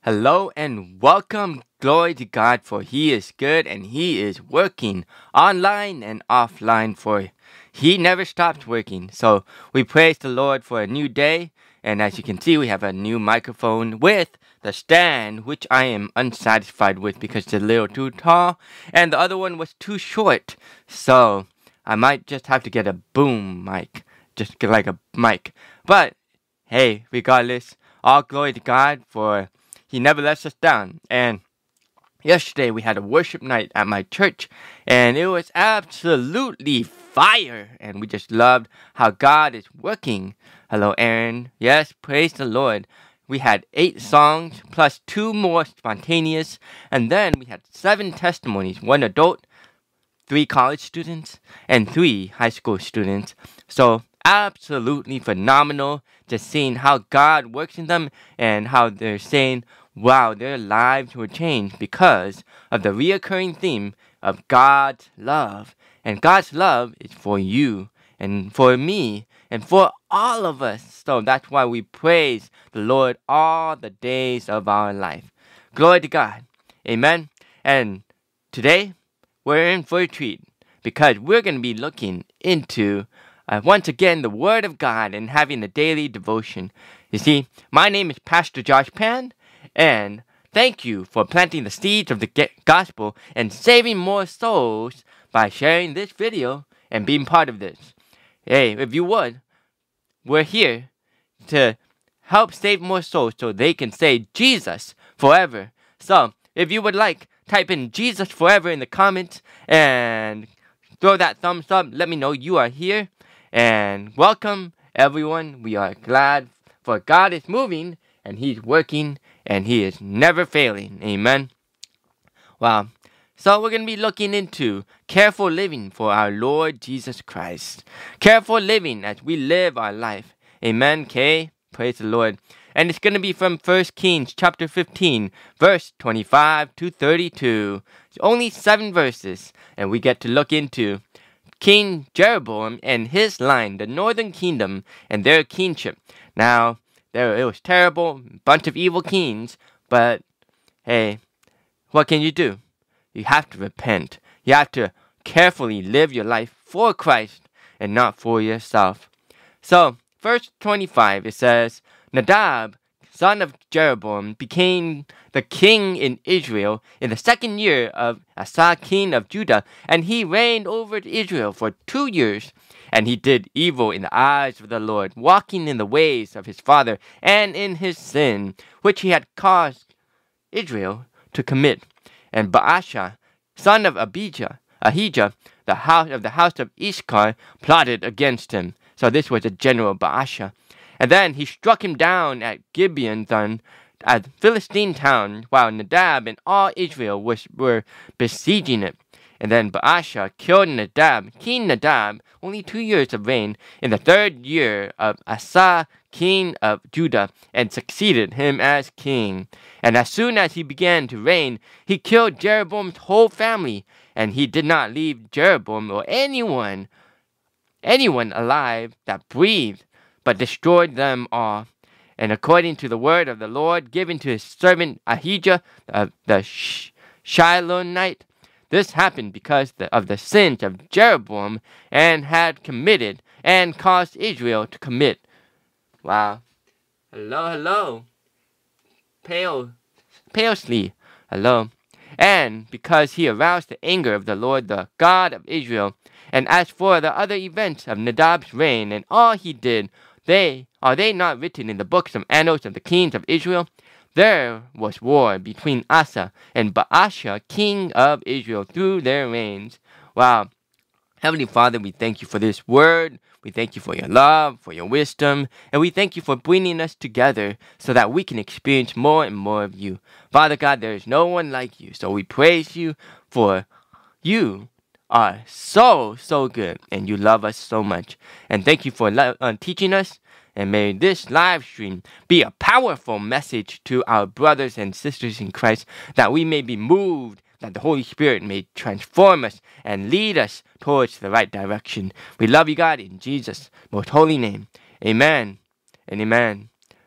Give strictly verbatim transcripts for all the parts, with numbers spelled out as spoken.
Hello and welcome. Glory to God, for He is good and He is working online and offline for He never stops working. So we praise the Lord for a new day. And as you can see, we have a new microphone with the stand, which I am unsatisfied with because it's a little too tall. And the other one was too short. So I might just have to get a boom mic. Just get like a mic. But hey, regardless, all glory to God for He never lets us down. And yesterday we had a worship night at my church, and it was absolutely fire. And we just loved how God is working. Hello, Aaron. Yes, praise the Lord. We had eight songs plus two more spontaneous, and then we had seven testimonies, one adult, three college students, and three high school students. So absolutely phenomenal, just seeing how God works in them and how they're saying, wow, their lives were changed because of the reoccurring theme of God's love. And God's love is for you and for me and for all of us. So that's why we praise the Lord all the days of our life. Glory to God. Amen. And today, we're in for a treat because we're going to be looking into Uh, once again, the Word of God and having a daily devotion. You see, my name is Pastor Josh Pan, and thank you for planting the seeds of the gospel and saving more souls by sharing this video and being part of this. Hey, if you would, we're here to help save more souls so they can say Jesus forever. So, if you would like, type in Jesus forever in the comments and throw that thumbs up. Let me know you are here. And welcome, everyone. We are glad for God is moving and He's working and He is never failing. Amen. Wow. So we're going to be looking into careful living for our Lord Jesus Christ. Careful living as we live our life. Amen. Okay. Praise the Lord. And it's going to be from First Kings chapter fifteen, verse twenty-five to thirty-two. It's only seven verses. And we get to look into King Jeroboam and his line, the northern kingdom, and their kingship. Now, there it was terrible, bunch of evil kings, but hey, what can you do? You have to repent. You have to carefully live your life for Christ and not for yourself. So, verse twenty-five, it says, Nadab, son of Jeroboam, became the king in Israel in the second year of Asa, king of Judah, and he reigned over Israel for two years. And he did evil in the eyes of the Lord, walking in the ways of his father and in his sin, which he had caused Israel to commit. And Baasha, son of Abijah, Ahijah, the house of the house of Ishkar, plotted against him. So this was the general Baasha. And then he struck him down at Gibeon, a Philistine town, while Nadab and all Israel was, were besieging it. And then Baasha killed Nadab, King Nadab, only two years of reign, in the third year of Asa, king of Judah, and succeeded him as king. And as soon as he began to reign, he killed Jeroboam's whole family, and he did not leave Jeroboam or anyone, anyone alive that breathed, but destroyed them all. And according to the word of the Lord given to his servant Ahijah, uh, the Sh- Shilonite, this happened because the, of the sins of Jeroboam and had committed and caused Israel to commit. Wow. Hello, hello. Pale, Palely. Hello. And because he aroused the anger of the Lord, the God of Israel. And as for the other events of Nadab's reign and all he did, They are they not written in the books of annals of the kings of Israel? There was war between Asa and Baasha, king of Israel, through their reigns. Wow. Heavenly Father, we thank you for this word. We thank you for your love, for your wisdom, and we thank you for bringing us together so that we can experience more and more of you. Father God, there is no one like you, so we praise you for you are so, so good, and you love us so much. And thank you for lo- uh, teaching us, and may this live stream be a powerful message to our brothers and sisters in Christ, that we may be moved, that the Holy Spirit may transform us and lead us towards the right direction. We love you, God, in Jesus' most holy name. Amen and amen.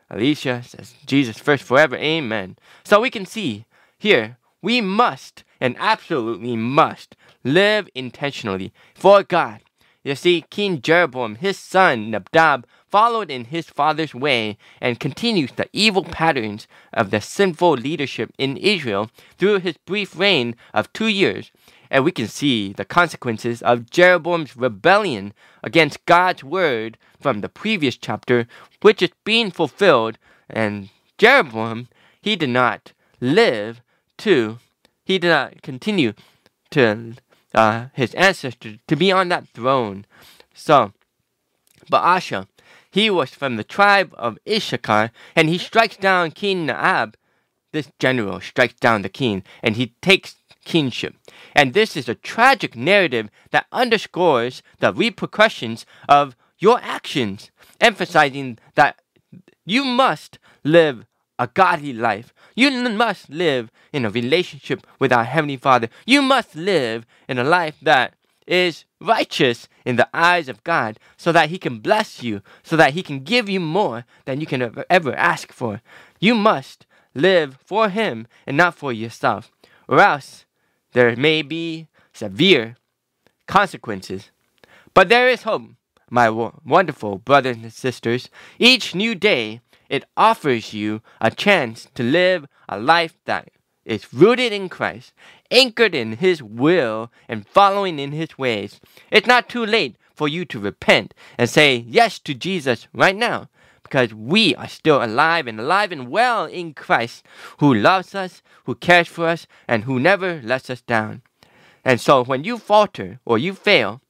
Alicia says, Jesus first forever. Amen. So we can see here, we must and absolutely must live intentionally for God. You see, King Jeroboam, his son Nadab, followed in his father's way and continues the evil patterns of the sinful leadership in Israel through his brief reign of two years. And we can see the consequences of Jeroboam's rebellion against God's word from the previous chapter, which is being fulfilled. And Jeroboam, he did not live to, he did not continue to uh, his ancestors to be on that throne. So, Baasha, he was from the tribe of Issachar, and he strikes down King Naab. This general strikes down the king, and he takes kingship. And this is a tragic narrative that underscores the repercussions of your actions, emphasizing that you must live a godly life. You must live in a relationship with our Heavenly Father. You must live in a life that is righteous in the eyes of God, so that He can bless you, so that He can give you more than you can ever, ever ask for. You must live for Him and not for yourself, or else there may be severe consequences. But there is hope, my w- wonderful brothers and sisters. Each new day, it offers you a chance to live a life that is rooted in Christ, anchored in His will, and following in His ways. It's not too late for you to repent and say yes to Jesus right now, because we are still alive and alive and well in Christ, who loves us, who cares for us, and who never lets us down. And so when you falter or you fail,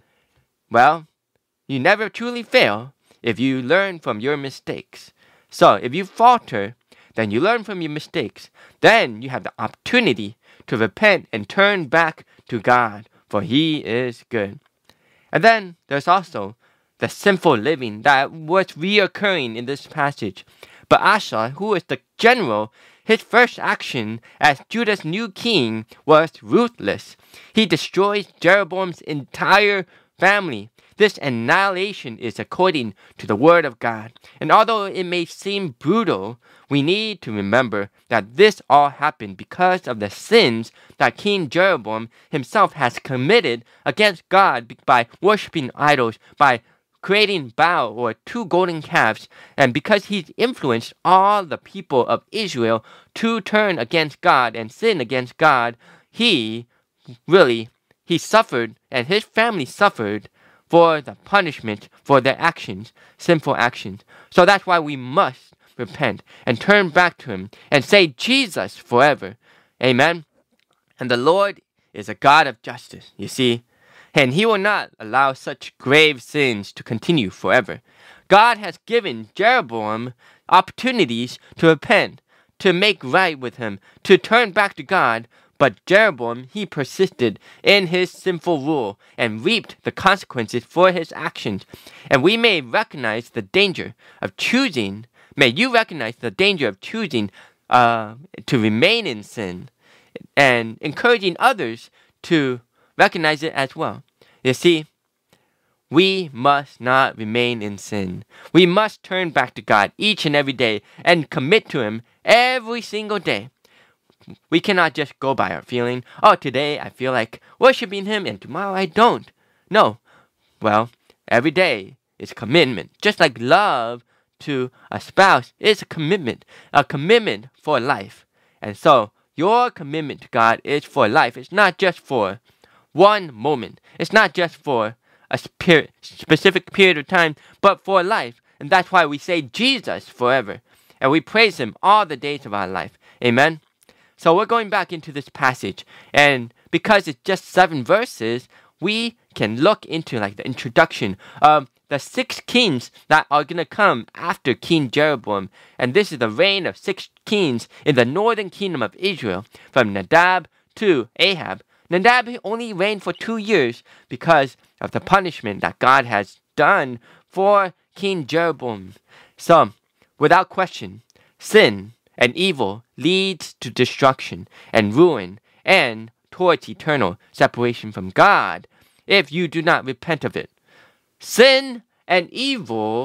well, you never truly fail if you learn from your mistakes. So if you falter, then you learn from your mistakes. Then you have the opportunity to repent and turn back to God, for He is good. And then there's also the sinful living that was reoccurring in this passage. But Asa, who is the general, his first action as Judah's new king was ruthless. He destroys Jeroboam's entire family. This annihilation is according to the word of God. And although it may seem brutal, we need to remember that this all happened because of the sins that King Jeroboam himself has committed against God by worshiping idols, by creating Baal or two golden calves, and because he's influenced all the people of Israel to turn against God and sin against God, he really, he suffered, and his family suffered for the punishment for their actions, sinful actions. So that's why we must repent and turn back to Him and say Jesus forever. Amen. And the Lord is a God of justice, you see, and He will not allow such grave sins to continue forever. God has given Jeroboam opportunities to repent, to make right with Him, to turn back to God. But Jeroboam, he persisted in his sinful rule and reaped the consequences for his actions. And we may recognize the danger of choosing, may you recognize the danger of choosing uh, to remain in sin and encouraging others to recognize it as well. You see, we must not remain in sin. We must turn back to God each and every day and commit to Him every single day. We cannot just go by our feeling, oh, today I feel like worshiping Him and tomorrow I don't. No. Well, every day is commitment. Just like love to a spouse is a commitment, a commitment for life. And so, your commitment to God is for life. It's not just for one moment. It's not just for a spirit, specific period of time, but for life. And that's why we say Jesus forever. And we praise Him all the days of our life. Amen. So we're going back into this passage, and because it's just seven verses, we can look into like the introduction of the six kings that are going to come after King Jeroboam. And this is the reign of six kings in the northern kingdom of Israel, from Nadab to Ahab. Nadab only reigned for two years because of the punishment that God has done for King Jeroboam. So, without question, sin and evil leads to destruction and ruin and towards eternal separation from God if you do not repent of it. Sin and evil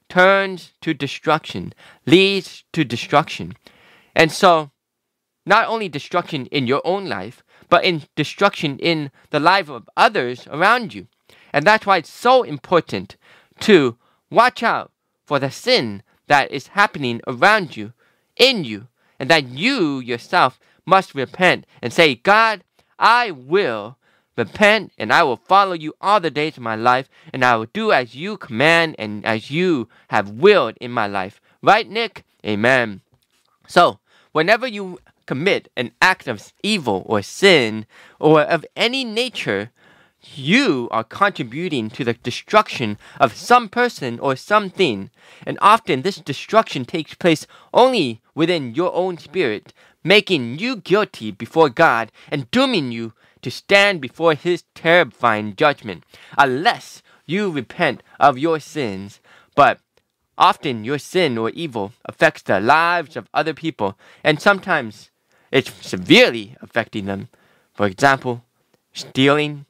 turns to destruction, leads to destruction. And so, not only destruction in your own life, but in destruction in the life of others around you. And that's why it's so important to watch out for the sin that is happening around you, in you, and that you yourself must repent and say, God, I will repent and I will follow you all the days of my life, and I will do as you command and as you have willed in my life. Right, Nick? Amen. So, whenever you commit an act of evil or sin or of any nature, you are contributing to the destruction of some person or something. And often this destruction takes place only within your own spirit, making you guilty before God and dooming you to stand before His terrifying judgment, unless you repent of your sins. But often your sin or evil affects the lives of other people, and sometimes it's severely affecting them. For example, stealing,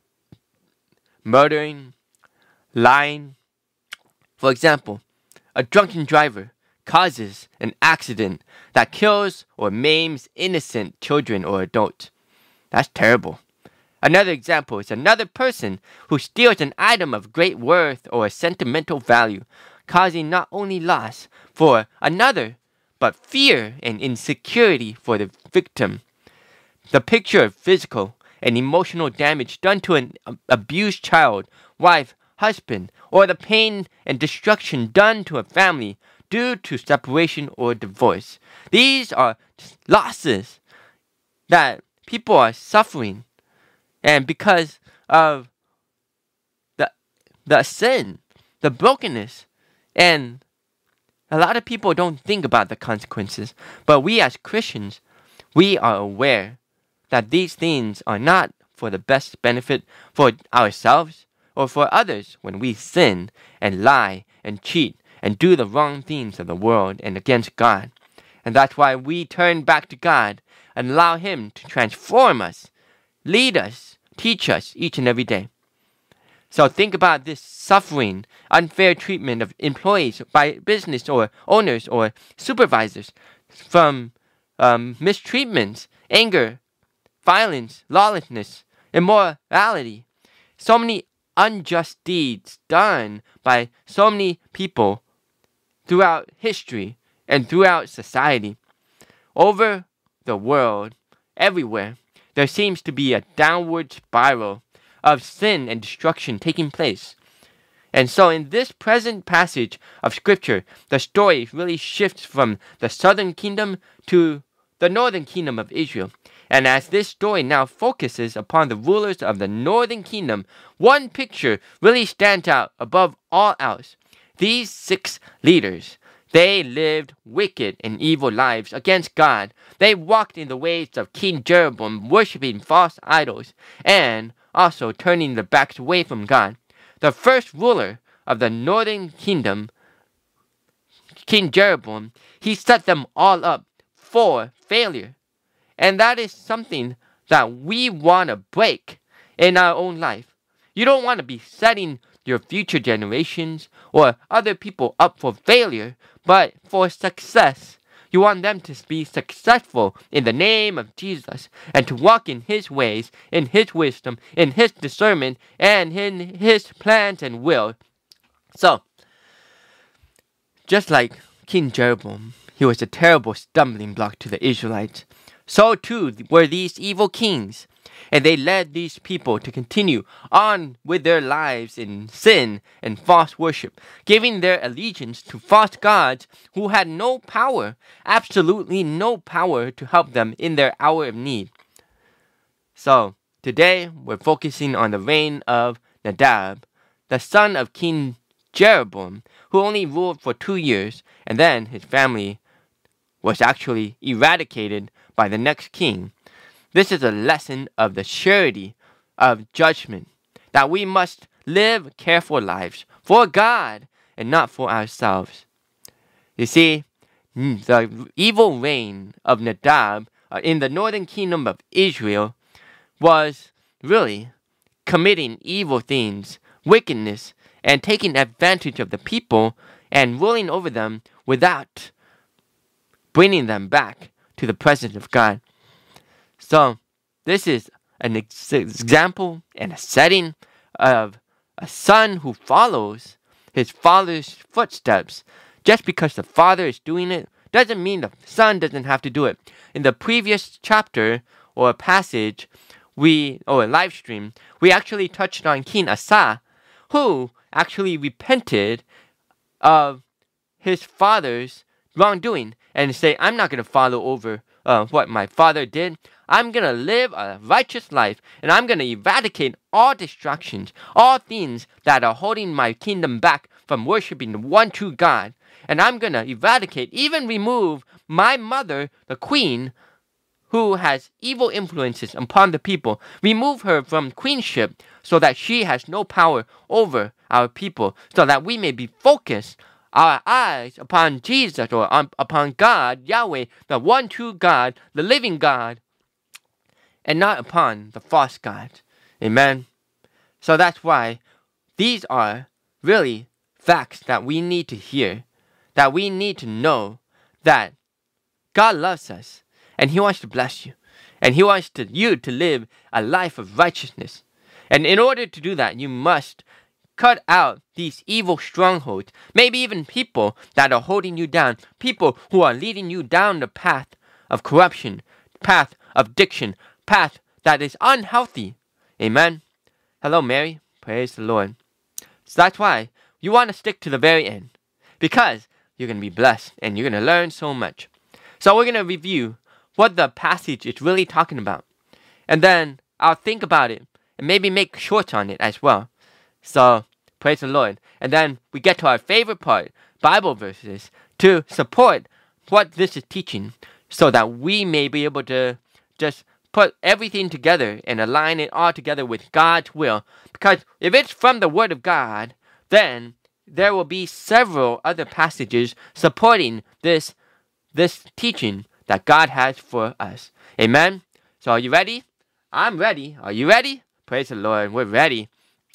murdering, lying. For example, a drunken driver causes an accident that kills or maims innocent children or adults. That's terrible. Another example is another person who steals an item of great worth or sentimental value, causing not only loss for another, but fear and insecurity for the victim. The picture of physical and emotional damage done to an abused child, wife, husband, or the pain and destruction done to a family due to separation or divorce. These are losses that people are suffering, and because of the the sin, the brokenness, and a lot of people don't think about the consequences. But we as Christians, we are aware that these things are not for the best benefit for ourselves or for others when we sin and lie and cheat and do the wrong things of the world and against God. And that's why we turn back to God and allow Him to transform us, lead us, teach us each and every day. So think about this suffering, unfair treatment of employees by business or owners or supervisors, from um, mistreatments, anger, violence, lawlessness, immorality. So many unjust deeds done by so many people throughout history and throughout society. Over the world, everywhere, there seems to be a downward spiral of sin and destruction taking place. And so in this present passage of Scripture, the story really shifts from the southern kingdom to the northern kingdom of Israel. And as this story now focuses upon the rulers of the northern kingdom, one picture really stands out above all else. These six leaders, they lived wicked and evil lives against God. They walked in the ways of King Jeroboam, worshiping false idols, and also turning their backs away from God. The first ruler of the northern kingdom, King Jeroboam, he set them all up for failure. And that is something that we want to break in our own life. You don't want to be setting your future generations or other people up for failure, but for success. You want them to be successful in the name of Jesus and to walk in His ways, in His wisdom, in His discernment, and in His plans and will. So, just like King Jeroboam, he was a terrible stumbling block to the Israelites. So too were these evil kings, and they led these people to continue on with their lives in sin and false worship, giving their allegiance to false gods who had no power, absolutely no power to help them in their hour of need. So, today we're focusing on the reign of Nadab, the son of King Jeroboam, who only ruled for two years, and then his family was actually eradicated by the next king. This is a lesson of the surety of judgment, that we must live careful lives for God and not for ourselves. You see, the evil reign of Nadab in the northern kingdom of Israel was really committing evil things, wickedness, and taking advantage of the people and ruling over them without bringing them back to the presence of God. So, this is an ex- example and a setting of a son who follows his father's footsteps. Just because the father is doing it doesn't mean the son doesn't have to do it. In the previous chapter or passage, we or live stream, we actually touched on King Asa, who actually repented of his father's wrongdoing and say, I'm not going to follow over uh, what my father did. I'm going to live a righteous life, and I'm going to eradicate all distractions, all things that are holding my kingdom back from worshiping the one true God. And I'm going to eradicate, even remove my mother, the queen, who has evil influences upon the people. Remove her from queenship so that she has no power over our people, so that we may be focused our eyes upon Jesus or on, upon God, Yahweh, the one true God, the living God, and not upon the false gods. Amen. So that's why these are really facts that we need to hear, that we need to know that God loves us and He wants to bless you, and He wants to, you to live a life of righteousness. And in order to do that, you must cut out these evil strongholds, maybe even people that are holding you down, people who are leading you down the path of corruption, path of addiction, path that is unhealthy. Amen. Hello, Mary. Praise the Lord. So that's why you want to stick to the very end, because you're going to be blessed and you're going to learn so much. So we're going to review what the passage is really talking about, and then I'll think about it and maybe make shorts on it as well. So, praise the Lord. And then we get to our favorite part, Bible verses, to support what this is teaching, so that we may be able to just put everything together and align it all together with God's will. Because if it's from the Word of God, then there will be several other passages supporting this, this teaching that God has for us. Amen? So are you ready? I'm ready. Are you ready? Praise the Lord. We're ready.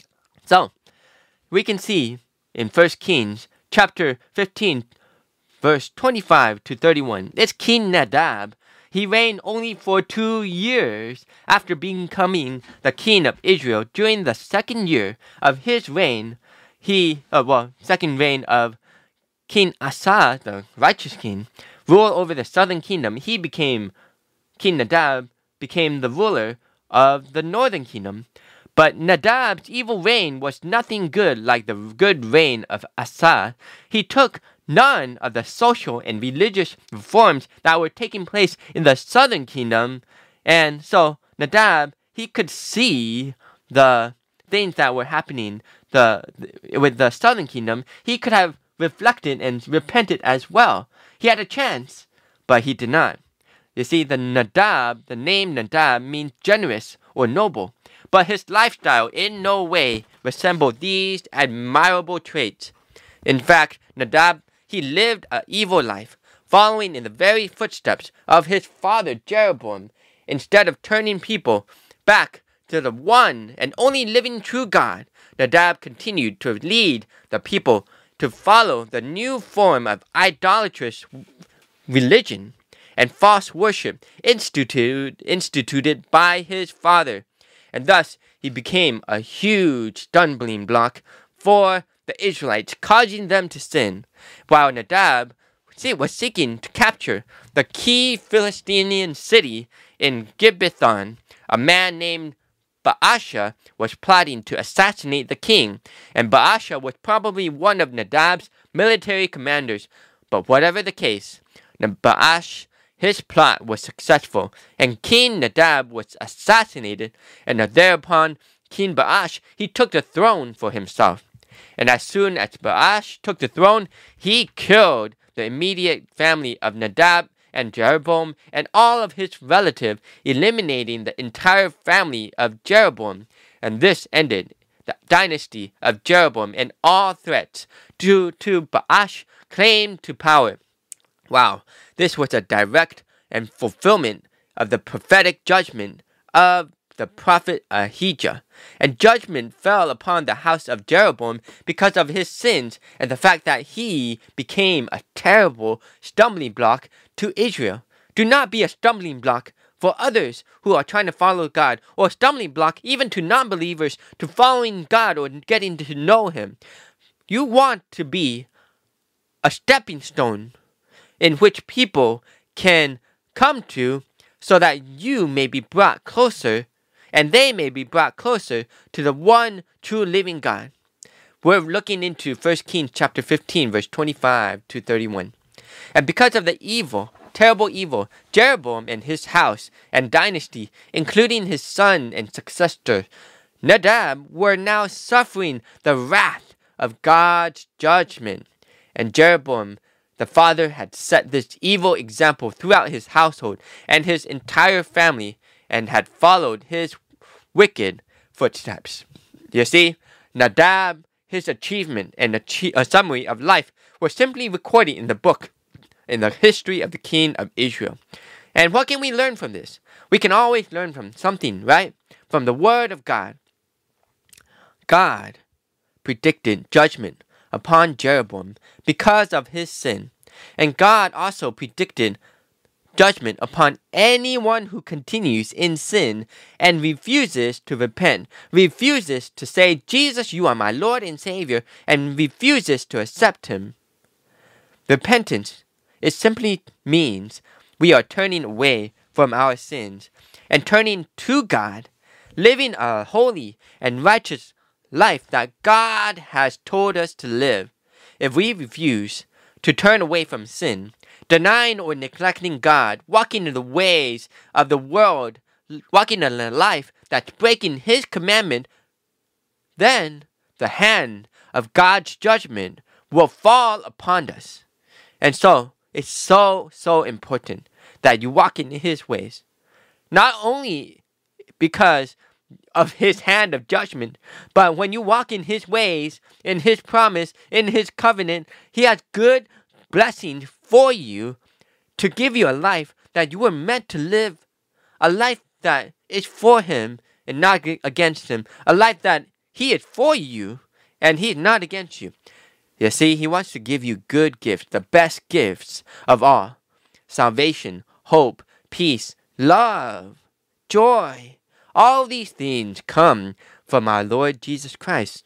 So, we can see in First Kings chapter fifteen, verse twenty-five to thirty-one. It's King Nadab. He reigned only for two years after becoming the king of Israel. During the second year of his reign, he, uh, well, second reign of King Asa, the righteous king, ruled over the southern kingdom. He became, King Nadab became the ruler of the northern kingdom. But Nadab's evil reign was nothing good like the good reign of Asa. He took none of the social and religious reforms that were taking place in the southern kingdom. And so Nadab, he could see the things that were happening the, with the southern kingdom. He could have reflected and repented as well. He had a chance, but he did not. You see, the Nadab, the name Nadab means generous or noble. But his lifestyle in no way resembled these admirable traits. In fact, Nadab, he lived an evil life, following in the very footsteps of his father Jeroboam. Instead of turning people back to the one and only living true God, Nadab continued to lead the people to follow the new form of idolatrous religion and false worship instituted, instituted by his father. And thus, he became a huge stumbling block for the Israelites, causing them to sin, while Nadab was seeking to capture the key Philistine city in Gibbethon. A man named Baasha was plotting to assassinate the king, and Baasha was probably one of Nadab's military commanders. But whatever the case, Baash, his plot was successful, and King Nadab was assassinated, and thereupon King Baash, he took the throne for himself. And as soon as Baash took the throne, he killed the immediate family of Nadab and Jeroboam and all of his relatives, eliminating the entire family of Jeroboam. And this ended the dynasty of Jeroboam and all threats to, to Baash claim to power. Wow, this was a direct and fulfillment of the prophetic judgment of the prophet Ahijah, and judgment fell upon the house of Jeroboam because of his sins and the fact that he became a terrible stumbling block to Israel. Do not be a stumbling block for others who are trying to follow God, or a stumbling block even to non-believers to following God or getting to know Him. You want to be a stepping stone in which people can come to so that you may be brought closer and they may be brought closer to the one true living God. We're looking into First Kings chapter fifteen, verse twenty-five to thirty-one. And because of the evil, terrible evil, Jeroboam and his house and dynasty, including his son and successor, Nadab, were now suffering the wrath of God's judgment. And Jeroboam, the father, had set this evil example throughout his household and his entire family, and had followed his wicked footsteps. You see, Nadab, his achievement, and a, a summary of life were simply recorded in the book, in the history of the king of Israel. And what can we learn from this? We can always learn from something, right? From the word of God. God predicted judgment upon Jeroboam because of his sin. And God also predicted judgment upon anyone who continues in sin and refuses to repent, refuses to say, Jesus, you are my Lord and Savior, and refuses to accept Him. Repentance, it simply means we are turning away from our sins and turning to God, living a holy and righteous life that God has told us to live. If we refuse to turn away from sin, denying or neglecting God, walking in the ways of the world, walking in a life that's breaking His commandment, then the hand of God's judgment will fall upon us. And so, it's so, so important that you walk in His ways. Not only because of His hand of judgment, but when you walk in His ways, in His promise, in His covenant, He has good blessings for you to give you a life that you were meant to live, a life that is for Him and not against Him, a life that He is for you and He is not against you. You see, He wants to give you good gifts, the best gifts of all: salvation, hope, peace, love, joy. All these things come from our Lord Jesus Christ.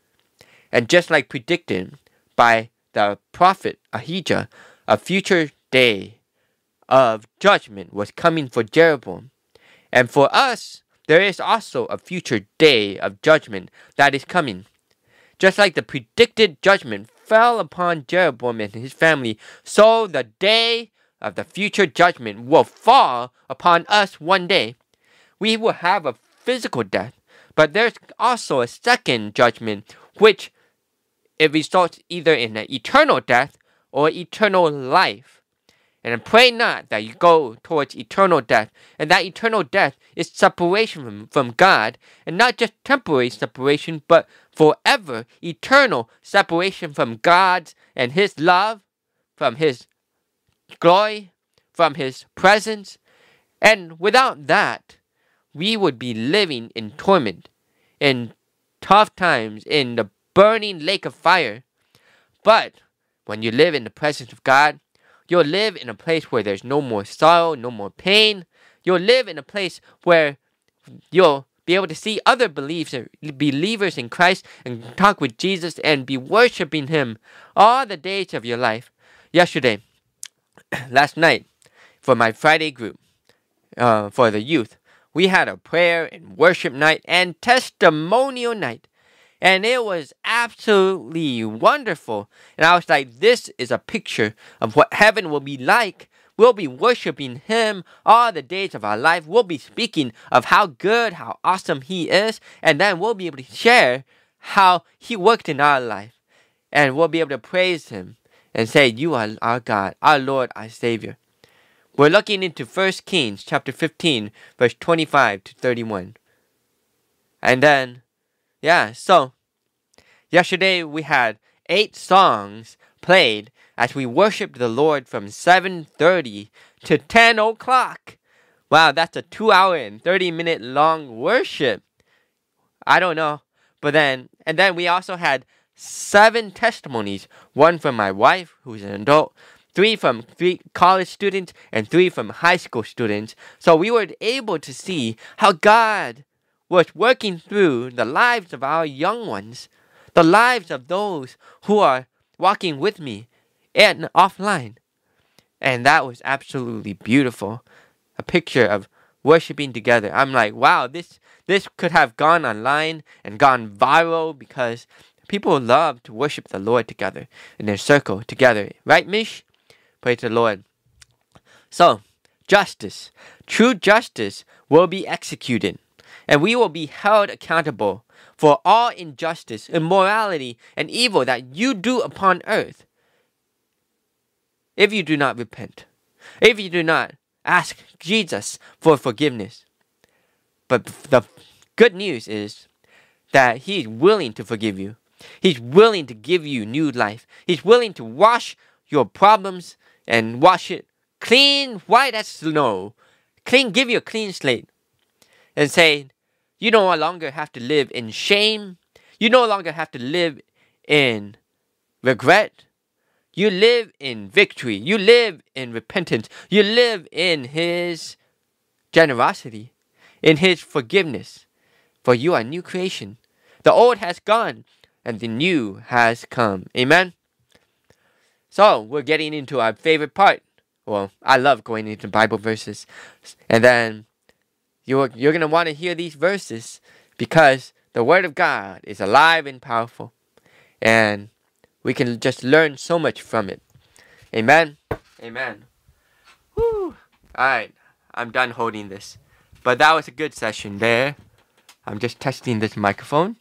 And just like predicted by the prophet Ahijah, a future day of judgment was coming for Jeroboam. And for us, there is also a future day of judgment that is coming. Just like the predicted judgment fell upon Jeroboam and his family, so the day of the future judgment will fall upon us one day. We will have a physical death, but there's also a second judgment, which it results either in an eternal death or eternal life. And I pray not that you go towards eternal death, and that eternal death is separation from, from God, and not just temporary separation, but forever, eternal separation from God and His love, from His glory, from His presence. And without that, we would be living in torment, in tough times, in the burning lake of fire. But when you live in the presence of God, you'll live in a place where there's no more sorrow, no more pain. You'll live in a place where you'll be able to see other believers, believers in Christ, and talk with Jesus and be worshiping Him all the days of your life. Yesterday, last night, for my Friday group, uh, for the youth, we had a prayer and worship night and testimonial night. And it was absolutely wonderful. And I was like, this is a picture of what heaven will be like. We'll be worshiping Him all the days of our life. We'll be speaking of how good, how awesome He is. And then we'll be able to share how He worked in our life. And we'll be able to praise Him and say, you are our God, our Lord, our Savior. We're looking into First Kings chapter fifteen, verse twenty-five to thirty-one. And then, yeah, so yesterday we had eight songs played as we worshiped the Lord from seven thirty to ten o'clock. Wow, that's a two hour and thirty minute long worship. I don't know. But then, and then we also had seven testimonies. One from my wife, who's an adult, three from three college students, and three from high school students. So we were able to see how God was working through the lives of our young ones, the lives of those who are walking with me and offline. And that was absolutely beautiful. A picture of worshiping together. I'm like, wow, this this could have gone online and gone viral because people love to worship the Lord together in their circle together. Right, Mish? Praise the Lord. So, justice. True justice will be executed, and we will be held accountable for all injustice, immorality, and evil that you do upon earth. If you do not repent, if you do not ask Jesus for forgiveness. But the good news is that He's willing to forgive you. He's willing to give you new life. He's willing to wash your problems and wash it clean, white as snow. Clean, give you a clean slate. And say, you no longer have to live in shame. You no longer have to live in regret. You live in victory. You live in repentance. You live in His generosity, in His forgiveness. For you are a new creation. The old has gone, and the new has come. Amen? So, we're getting into our favorite part. Well, I love going into Bible verses. And then, you're, you're going to want to hear these verses because the Word of God is alive and powerful. And we can just learn so much from it. Amen? Amen. Woo! Alright, I'm done holding this. But that was a good session there. I'm just testing this microphone.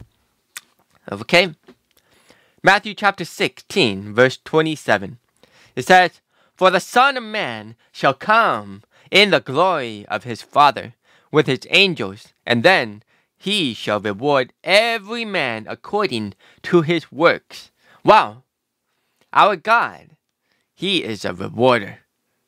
Okay. Matthew chapter sixteen, verse twenty-seven. It says, "For the Son of Man shall come in the glory of His Father with His angels, and then He shall reward every man according to his works." Wow. Our God, He is a rewarder.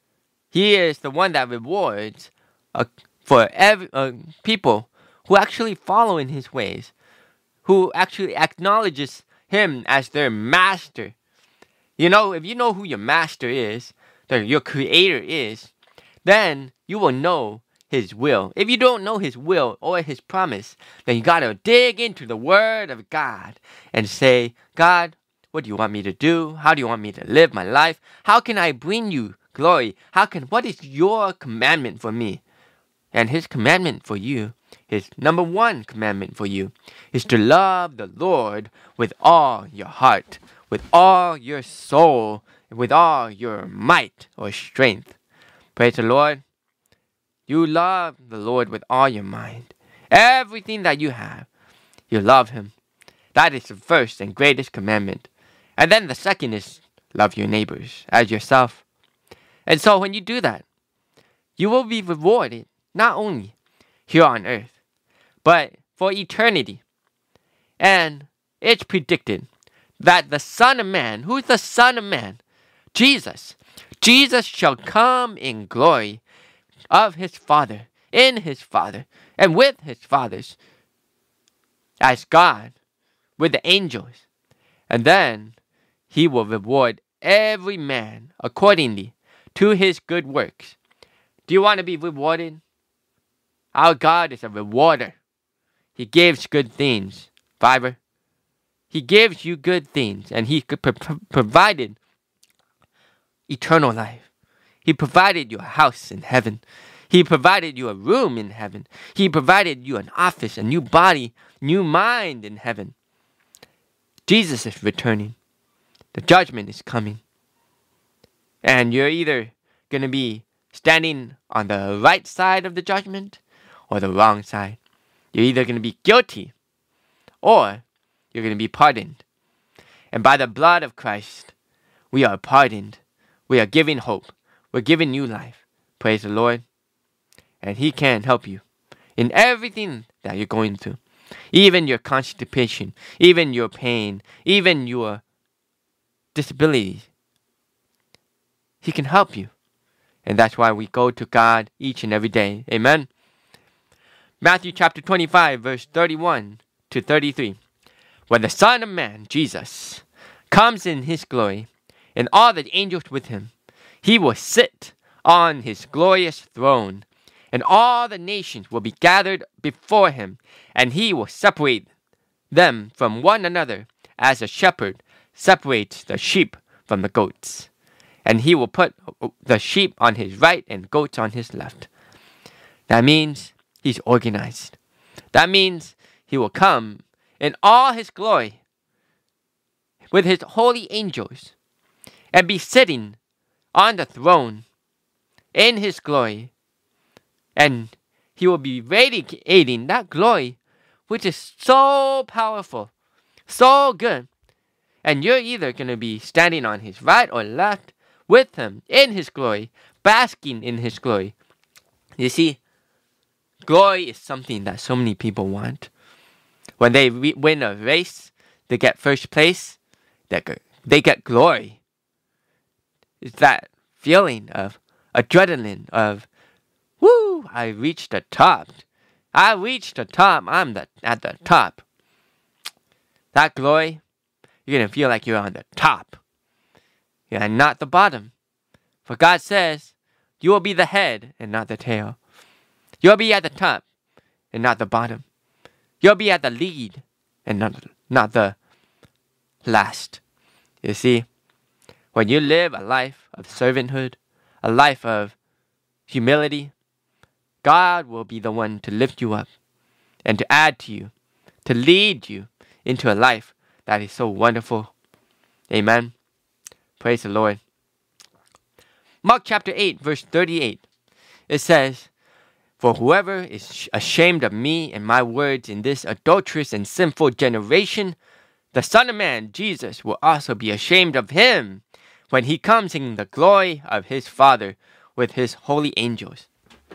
He is the one that rewards uh, for every uh, people who actually follow in His ways, who actually acknowledges Him as their master. You know, if you know who your master is, that your creator is, then you will know His will. If you don't know His will or His promise, then you gotta dig into the Word of God and say, God, what do you want me to do? How do you want me to live my life? How can I bring you glory? How can, what is your commandment for me? And His commandment for you, His number one commandment for you, is to love the Lord with all your heart, with all your soul, with all your might or strength. Praise the Lord. You love the Lord with all your mind. Everything that you have, you love Him. That is the first and greatest commandment. And then the second is love your neighbors as yourself. And so when you do that, you will be rewarded not only here on earth, but for eternity. And it's predicted that the Son of Man, who is the Son of Man? Jesus. Jesus shall come in glory of His Father, in His Father, and with His fathers, as God, with the angels. And then He will reward every man accordingly to his good works. Do you want to be rewarded? Our God is a rewarder. He gives good things, Fiverr. He gives you good things, and He pro- pro- provided eternal life. He provided you a house in heaven. He provided you a room in heaven. He provided you an office, a new body, new mind in heaven. Jesus is returning. The judgment is coming. And you're either going to be standing on the right side of the judgment or the wrong side. You're either going to be guilty or you're going to be pardoned. And by the blood of Christ, we are pardoned. We are given hope. We're given new life. Praise the Lord. And He can help you in everything that you're going through. Even your constipation, even your pain, even your disabilities. He can help you. And that's why we go to God each and every day. Amen. Matthew chapter twenty-five, verse thirty-one to thirty-three. When the Son of Man, Jesus, comes in his glory, and all the angels with him, he will sit on his glorious throne, and all the nations will be gathered before him, and he will separate them from one another, as a shepherd separates the sheep from the goats. And he will put the sheep on his right and goats on his left. That means he's organized. That means he will come in all his glory with his holy angels and be sitting on the throne in his glory. And he will be radiating that glory, which is so powerful, so good. And you're either going to be standing on his right or left with him in his glory, basking in his glory. You see, glory is something that so many people want. When they re- win a race, they get first place, they get, they get glory. It's that feeling of adrenaline, of, woo, I reached the top. I reached the top. I'm the, at the top. That glory, you're going to feel like you're on the top. You're not the bottom. For God says, you will be the head and not the tail. You'll be at the top and not the bottom. You'll be at the lead and not, not the last. You see, when you live a life of servanthood, a life of humility, God will be the one to lift you up and to add to you, to lead you into a life that is so wonderful. Amen. Praise the Lord. Mark chapter eight, verse thirty-eight. It says, for whoever is ashamed of me and my words in this adulterous and sinful generation, the Son of Man, Jesus, will also be ashamed of him when he comes in the glory of his Father with his holy angels.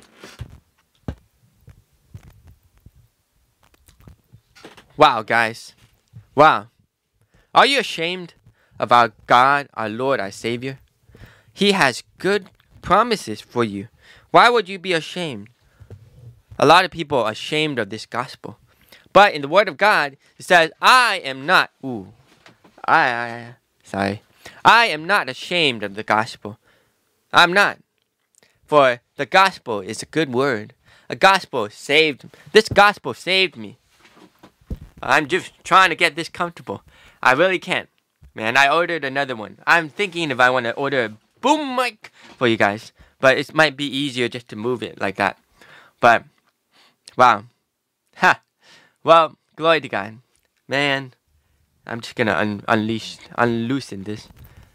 Wow, guys. Wow. Are you ashamed of our God, our Lord, our Savior? He has good promises for you. Why would you be ashamed? A lot of people are ashamed of this gospel. But in the Word of God, it says, I am not, ooh, I, I, sorry. I am not ashamed of the gospel. I'm not. For the gospel is a good word. A gospel saved, this gospel saved me. I'm just trying to get this comfortable. I really can't. Man, I ordered another one. I'm thinking if I want to order a boom mic for you guys. But it might be easier just to move it like that. But, wow. Ha. Well, glory to God. Man, I'm just going to un- unleash, unloosen this.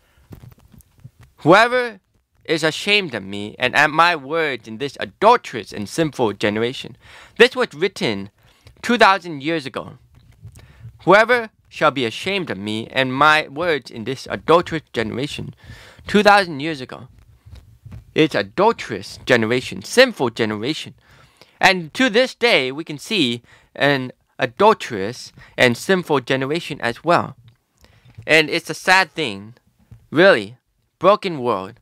Whoever is ashamed of me and at my words in this adulterous and sinful generation. This was written two thousand years ago. Whoever shall be ashamed of me and my words in this adulterous generation. two thousand years ago. It's adulterous generation, sinful generation. And to this day, we can see an adulterous and sinful generation as well. And it's a sad thing. Really. Broken world.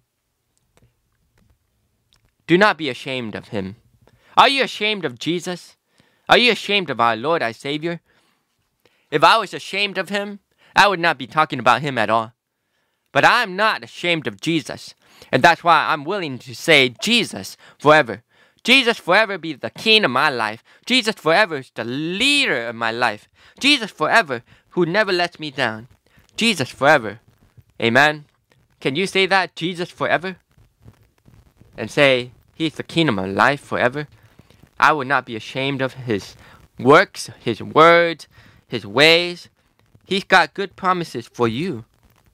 Do not be ashamed of him. Are you ashamed of Jesus? Are you ashamed of our Lord, our Savior? If I was ashamed of him, I would not be talking about him at all. But I'm not ashamed of Jesus. And that's why I'm willing to say Jesus forever. Jesus forever be the king of my life. Jesus forever is the leader of my life. Jesus forever who never lets me down. Jesus forever. Amen. Can you say that? Jesus forever? And say, he's the king of my life forever? I will not be ashamed of his works, his words, his ways. He's got good promises for you.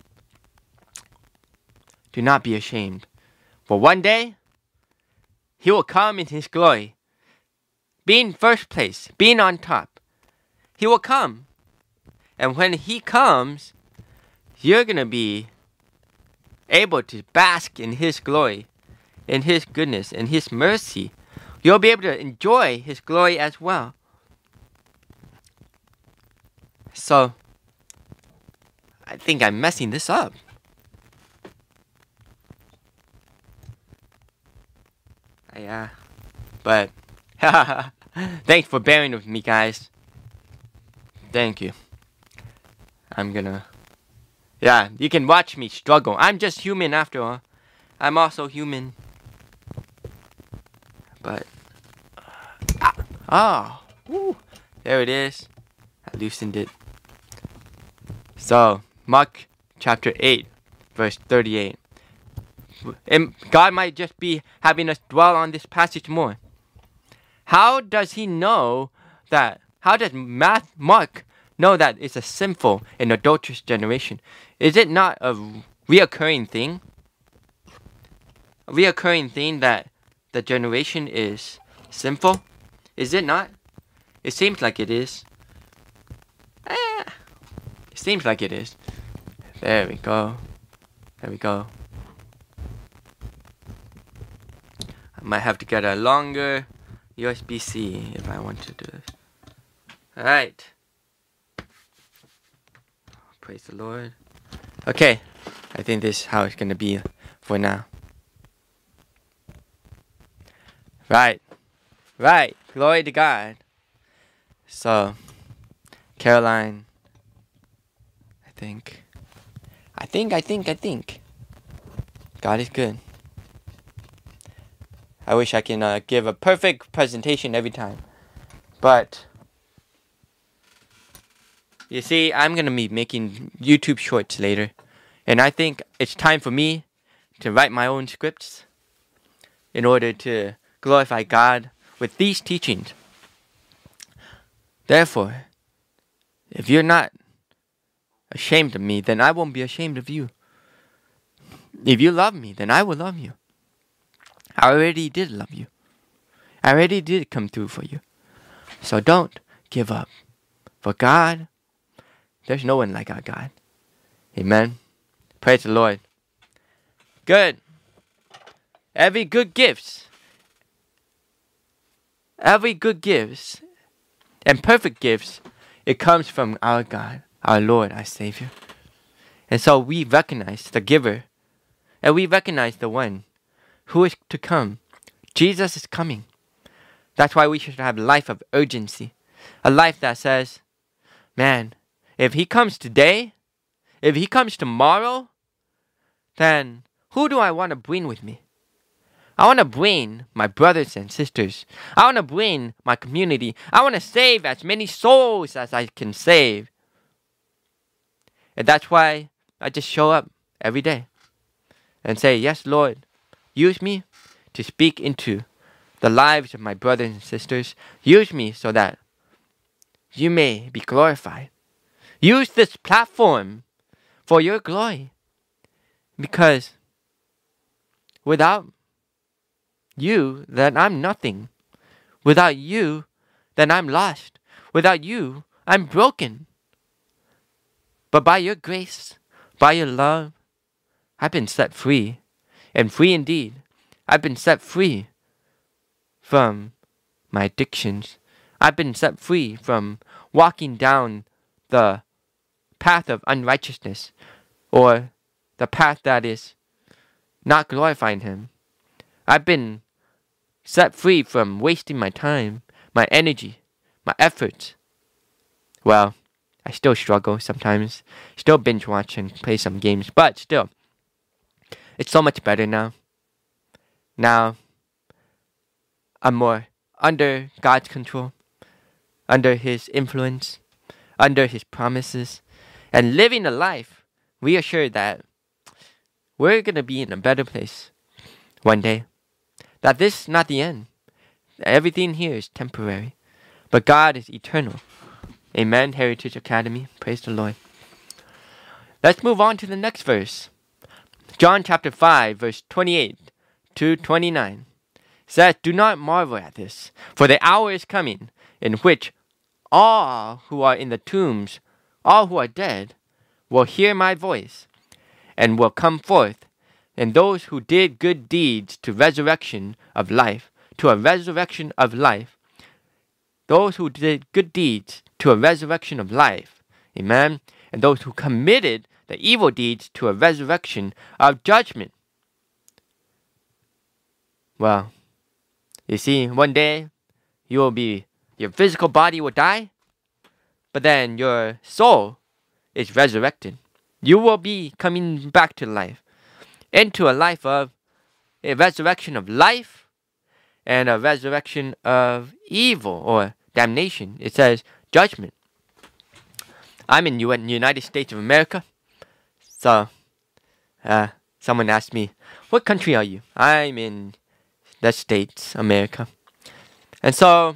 Do not be ashamed. For one day, he will come in his glory, being first place, being on top. He will come. And when he comes, you're going to be able to bask in his glory, in his goodness, in his mercy. You'll be able to enjoy his glory as well. So, I think I'm messing this up. Yeah. But, thanks for bearing with me, guys. Thank you. I'm gonna... Yeah, you can watch me struggle. I'm just human after all. I'm also human. But... Ah! Oh! There it is. I loosened it. So, Mark chapter eight, verse thirty-eight. And God might just be having us dwell on this passage more. How does he know that? How does Math, Mark know that it's a sinful and adulterous generation? Is it not a reoccurring thing? A reoccurring thing that the generation is sinful? Is it not? It seems like it is. Eh, it seems like it is. There we go. There we go. I might have to get a longer U S B C if I want to do this. Alright. Praise the Lord. Okay. I think this is how it's going to be for now. Right. Right. Glory to God. So, Caroline. I think. I think, I think, I think. God is good. I wish I can uh, give a perfect presentation every time. But, you see, I'm going to be making YouTube shorts later. And I think it's time for me to write my own scripts in order to glorify God with these teachings. Therefore, if you're not ashamed of me, then I won't be ashamed of you. If you love me, then I will love you. I already did love you. I already did come through for you. So don't give up. For God, there's no one like our God. Amen. Praise the Lord. Good. Every good gift, every good gift, and perfect gifts, it comes from our God, our Lord, our Savior. And so we recognize the giver, and we recognize the one who is to come. Jesus is coming. That's why we should have a life of urgency. A life that says, man, if he comes today, if he comes tomorrow, then who do I want to bring with me? I want to bring my brothers and sisters. I want to bring my community. I want to save as many souls as I can save. And that's why I just show up every day and say, yes, Lord, use me to speak into the lives of my brothers and sisters. Use me so that you may be glorified. Use this platform for your glory. Because without you, then I'm nothing. Without you, then I'm lost. Without you, I'm broken. But by your grace, by your love, I've been set free. And free indeed. I've been set free from my addictions. I've been set free from walking down the path of unrighteousness, or the path that is not glorifying Him. I've been set free from wasting my time, my energy, my efforts. Well, I still struggle sometimes. Still binge watch and play some games, but still, it's so much better now. Now, I'm more under God's control, under His influence, under His promises, and living a life reassured that we're going to be in a better place one day. That this is not the end. Everything here is temporary, but God is eternal. Amen, Heritage Academy. Praise the Lord. Let's move on to the next verse. John chapter five, verse twenty-eight to twenty-nine. Says, do not marvel at this, for the hour is coming, in which all who are in the tombs, all who are dead, will hear my voice, and will come forth, and those who did good deeds to resurrection of life, to a resurrection of life, those who did good deeds to a resurrection of life, amen, and those who committed the evil deeds to a resurrection of judgment. Well, You see, one day you will be, your physical body will die, but then your soul is resurrected. You will be coming back to life, into a life of, a resurrection of life and a resurrection of evil or damnation. It says judgment. I'm in the United States of America. So, uh, someone asked me, what country are you? I'm in the States, America. And so,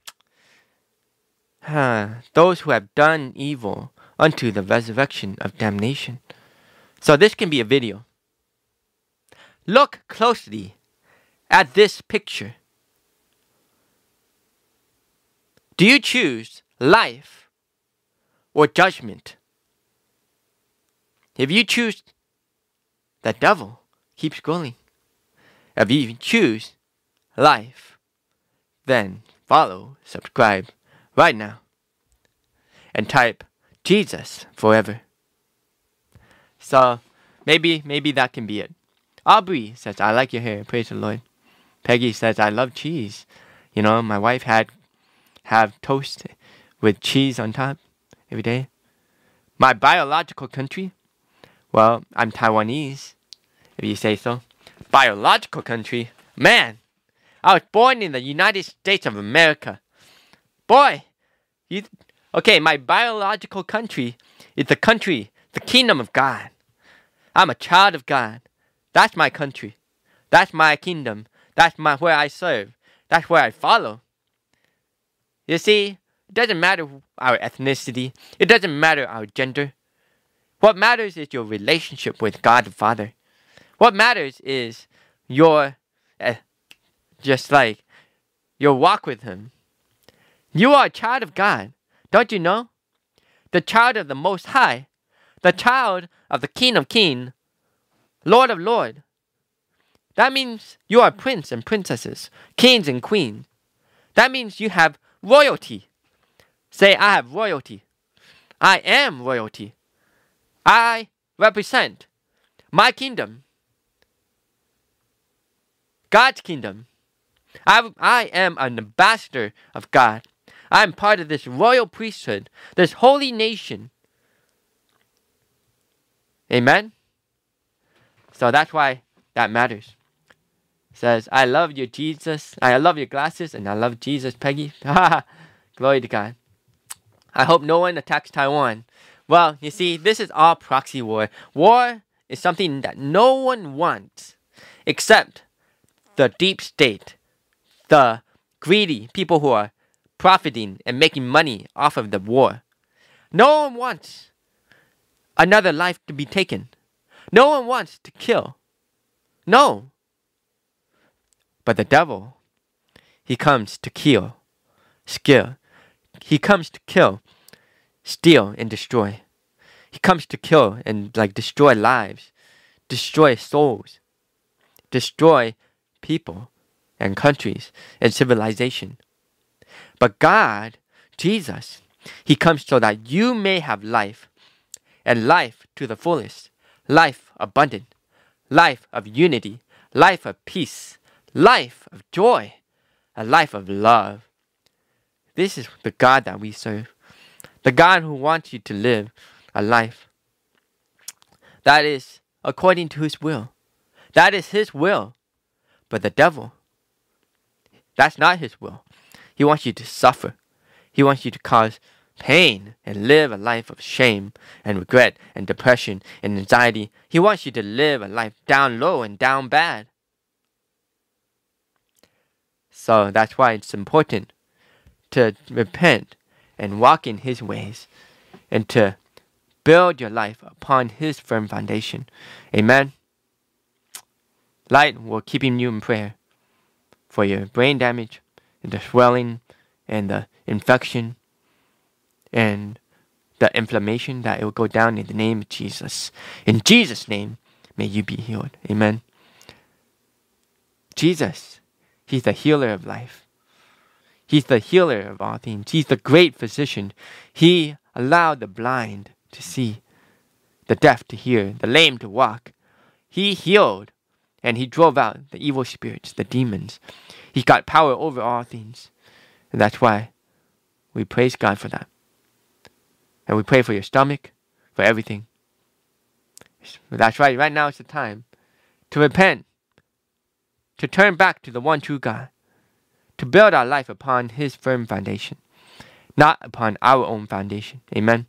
uh, those who have done evil unto the resurrection of damnation. So this can be a video. Look closely at this picture. Do you choose life or judgment? If you choose the devil, keep scrolling. If you choose life, then follow, subscribe right now, and type Jesus forever. So maybe maybe that can be it. Aubrey says, I like your hair. Praise the Lord. Peggy says, I love cheese. You know, my wife had have toast with cheese on top every day. My biological country? Well, I'm Taiwanese, if you say so. Biological country? Man, I was born in the United States of America. Boy, you... Okay, my biological country is the country, the kingdom of God. I'm a child of God. That's my country. That's my kingdom. That's my where I serve. That's where I follow. You see, it doesn't matter our ethnicity. It doesn't matter our gender. What matters is your relationship with God the Father. What matters is your, uh, just like, your walk with Him. You are a child of God. Don't you know? The child of the Most High. The child of the King of Kings. Lord of Lords. That means you are prince and princesses. Kings and queens. That means you have royalty. Say, I have royalty. I am royalty. I represent my kingdom. God's kingdom. I, I am an ambassador of God. I am part of this royal priesthood, this holy nation. Amen? So that's why that matters. It says, I love you, Jesus. I love your glasses, and I love Jesus, Peggy. Glory to God. I hope no one attacks Taiwan. Well, you see, this is all proxy war. War is something that no one wants except the deep state, the greedy people who are profiting and making money off of the war. No one wants another life to be taken. No one wants to kill. No. But the devil, he comes to kill, steal. He comes to kill, steal, and destroy. He comes to kill and like destroy lives, destroy souls, destroy people and countries and civilization. But God, Jesus, He comes so that you may have life, and life to the fullest, life abundant, life of unity, life of peace, life of joy, a life of love. This is the God that we serve. The God who wants you to live a life that is according to His will. That is His will. But the devil, that's not His will. He wants you to suffer. He wants you to cause pain and live a life of shame and regret and depression and anxiety. He wants you to live a life down low and down bad. So that's why it's important to repent and walk in His ways and to build your life upon His firm foundation. Amen. Light will keep you in prayer for your brain damage, and the swelling, and the infection, and the inflammation, that it will go down in the name of Jesus. In Jesus' name, may you be healed. Amen. Jesus, He's the healer of life. He's the healer of all things. He's the great physician. He allowed the blind to see, the deaf to hear, the lame to walk. He healed And he drove out the evil spirits, the demons. He got power over all things. And that's why we praise God for that. And we pray for your stomach, for everything. That's right. Right now is the time to repent, to turn back to the one true God, to build our life upon His firm foundation, not upon our own foundation. Amen.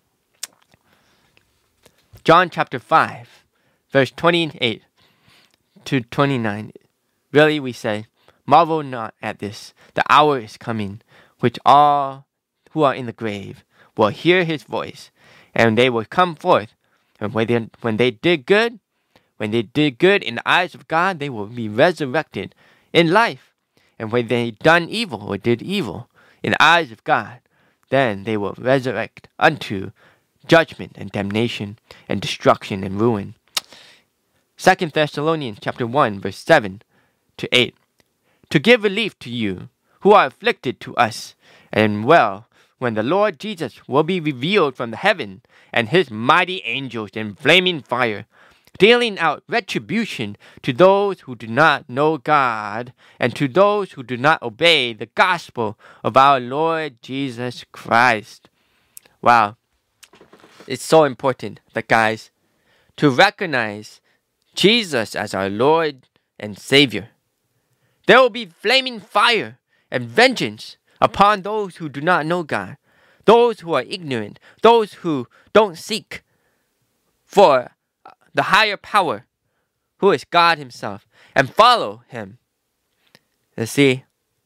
John chapter five, verse twenty-eight to twenty-nine. Really, we say, marvel not at this. The hour is coming, which all who are in the grave will hear His voice, and they will come forth. And when they, when they did good, when they did good in the eyes of God, they will be resurrected in life. And when they done evil or did evil in the eyes of God, then they will resurrect unto judgment and damnation and destruction and ruin. Second Thessalonians chapter one, verse seven to eight. To give relief to you who are afflicted, to us, and well, when the Lord Jesus will be revealed from the heaven, and His mighty angels in flaming fire, dealing out retribution to those who do not know God, and to those who do not obey the gospel of our Lord Jesus Christ. Wow. It's so important that, guys, to recognize Jesus as our Lord and Savior. There will be flaming fire and vengeance upon those who do not know God, those who are ignorant, those who don't seek for the higher power, who is God Himself, and follow Him. You see,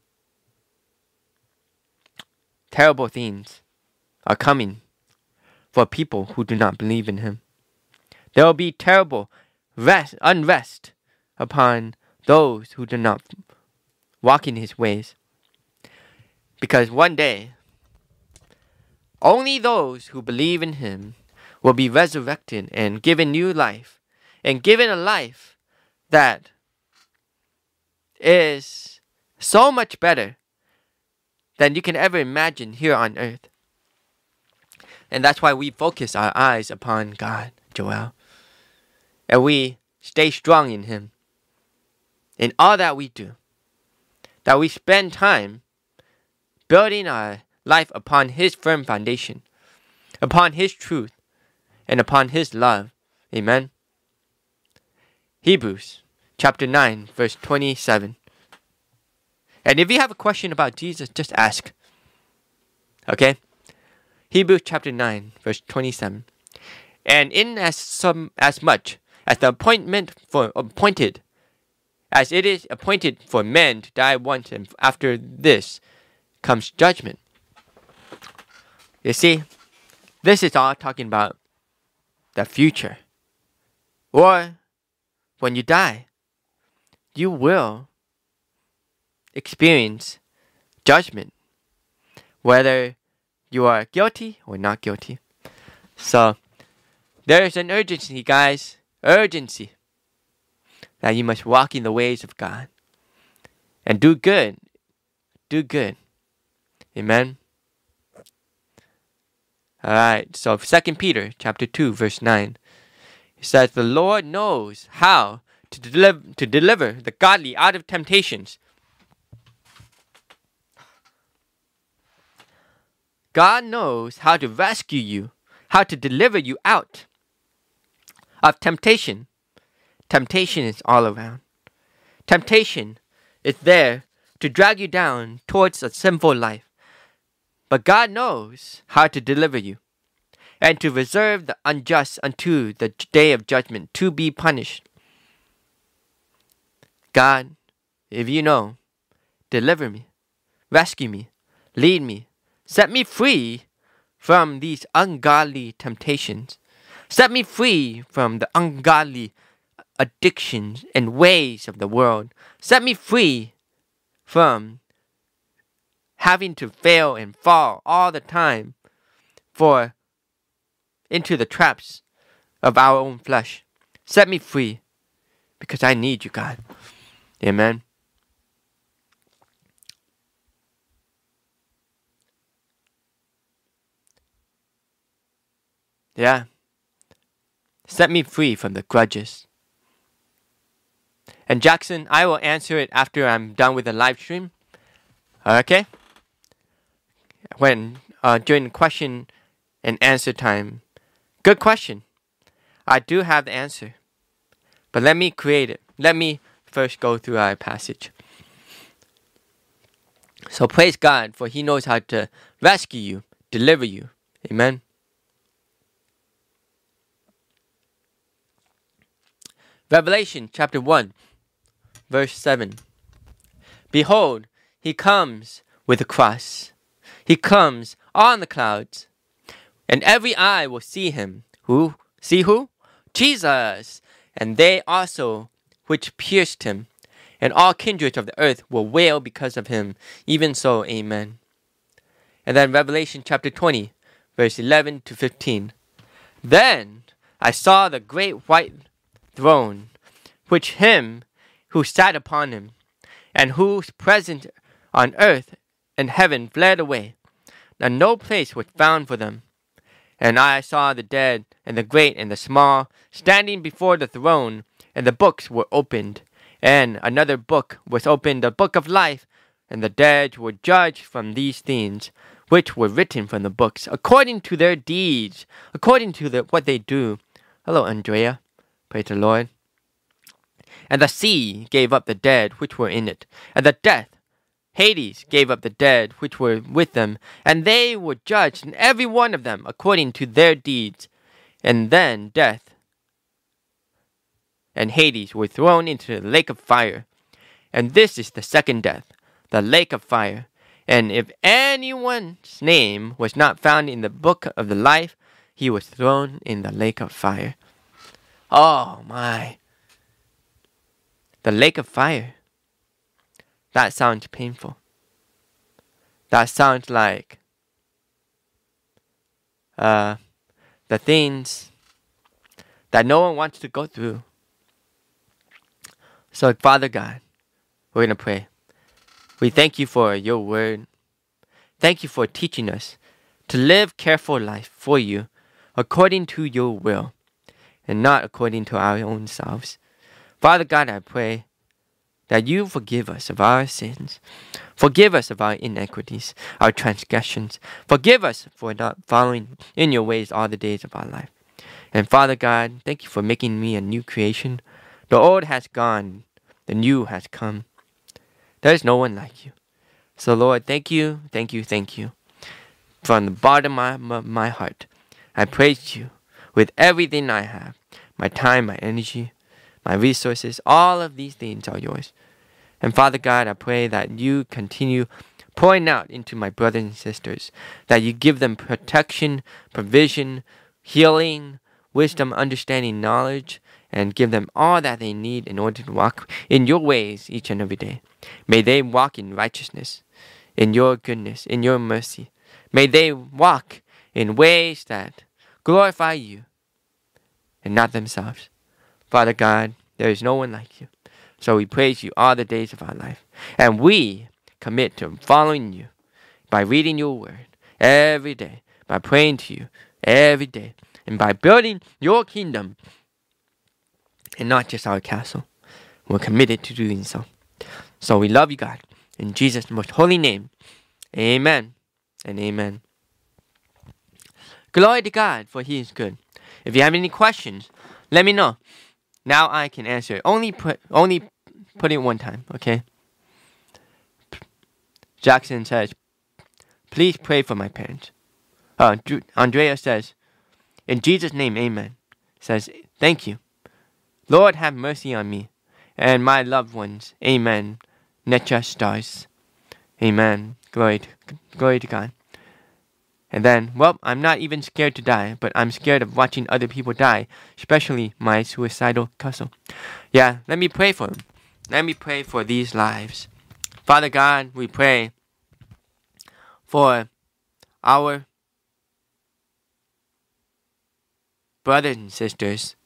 terrible things are coming for people who do not believe in Him. There will be terrible rest, unrest upon those who do not walk in His ways. Because one day, only those who believe in Him will be resurrected and given new life, and given a life that is so much better than you can ever imagine here on earth. And that's why we focus our eyes upon God, Joel. And we stay strong in Him. In all that we do. That we spend time building our life upon His firm foundation. Upon His truth. And upon His love. Amen. Hebrews chapter nine, verse twenty-seven. And if you have a question about Jesus, just ask. Okay? Hebrews chapter nine, verse twenty-seven. And in as some as much as the appointment for appointed, as it is appointed for men to die once, and after this comes judgment. You see, this is all talking about the future. Or when you die, you will experience judgment, whether you are guilty or not guilty. So, there is an urgency, guys. Urgency. That you must walk in the ways of God. And do good. Do good. Amen. Alright, so Second Peter chapter two, verse nine. It says, the Lord knows how to deliver, to deliver the godly out of temptations. God knows how to rescue you, how to deliver you out of temptation. Temptation is all around. Temptation is there to drag you down towards a sinful life. But God knows how to deliver you and to reserve the unjust unto the day of judgment to be punished. God, if you know, deliver me, rescue me, lead me, set me free from these ungodly temptations. Set me free from the ungodly addictions and ways of the world. Set me free from having to fail and fall all the time for into the traps of our own flesh. Set me free because I need you, God. Amen. Yeah. Set me free from the grudges. And Jackson, I will answer it after I'm done with the live stream. Okay? When uh, during the question and answer time. Good question. I do have the answer. But let me create it. Let me first go through our passage. So praise God, for He knows how to rescue you, deliver you. Amen. Revelation chapter one, verse seven. Behold, He comes with a cross. He comes on the clouds, and every eye will see Him. Who? See who? Jesus. And they also which pierced Him, and all kindreds of the earth will wail because of Him. Even so, amen. And then Revelation chapter twenty, verse eleven to fifteen. Then I saw the great white throne, which Him who sat upon Him, and whose presence on earth and heaven fled away, and no place was found for them. And I saw the dead, and the great and the small, standing before the throne, and the books were opened. And another book was opened, the book of life, and the dead were judged from these things, which were written from the books, according to their deeds, according to the, what they do. Hello, Andrea. Praise the Lord. And the sea gave up the dead which were in it, and the death, Hades, gave up the dead which were with them, and they were judged, and every one of them, according to their deeds. And then death and Hades were thrown into the lake of fire. And this is the second death, the lake of fire. And if anyone's name was not found in the book of the life, he was thrown in the lake of fire. Oh my. The lake of fire. That sounds painful. That sounds like uh, the things that no one wants to go through. So, Father God, we're going to pray. We thank you for your word. Thank you for teaching us to live careful life for you according to your will and not according to our own selves. Father God, I pray that you forgive us of our sins. Forgive us of our inequities, our transgressions. Forgive us for not following in your ways all the days of our life. And Father God, thank you for making me a new creation. The old has gone, the new has come. There is no one like you. So Lord, thank you, thank you, thank you. From the bottom of my, my heart, I praise you with everything I have. My time, my energy, my resources, all of these things are yours. And Father God, I pray that you continue pouring out into my brothers and sisters, that you give them protection, provision, healing, wisdom, understanding, knowledge, and give them all that they need in order to walk in your ways each and every day. May they walk in righteousness, in your goodness, in your mercy. May they walk in ways that glorify you and not themselves. Father God, there is no one like you. So we praise you all the days of our life. And we commit to following you by reading your word every day, by praying to you every day, and by building your kingdom and not just our castle. We're committed to doing so. So we love you, God. In Jesus' most holy name, amen and amen. Glory to God, for he is good. If you have any questions, let me know. Now I can answer it. Only put, only put it one time, okay? Jackson says, please pray for my parents. Uh, Andrea says, in Jesus' name, amen. Says, thank you. Lord, have mercy on me and my loved ones. Amen. Necha stars. Amen. Glory to, glory to God. And then, well, I'm not even scared to die, but I'm scared of watching other people die, especially my suicidal cousin. Yeah, let me pray for him. Let me pray for these lives. Father God, we pray for our brothers and sisters.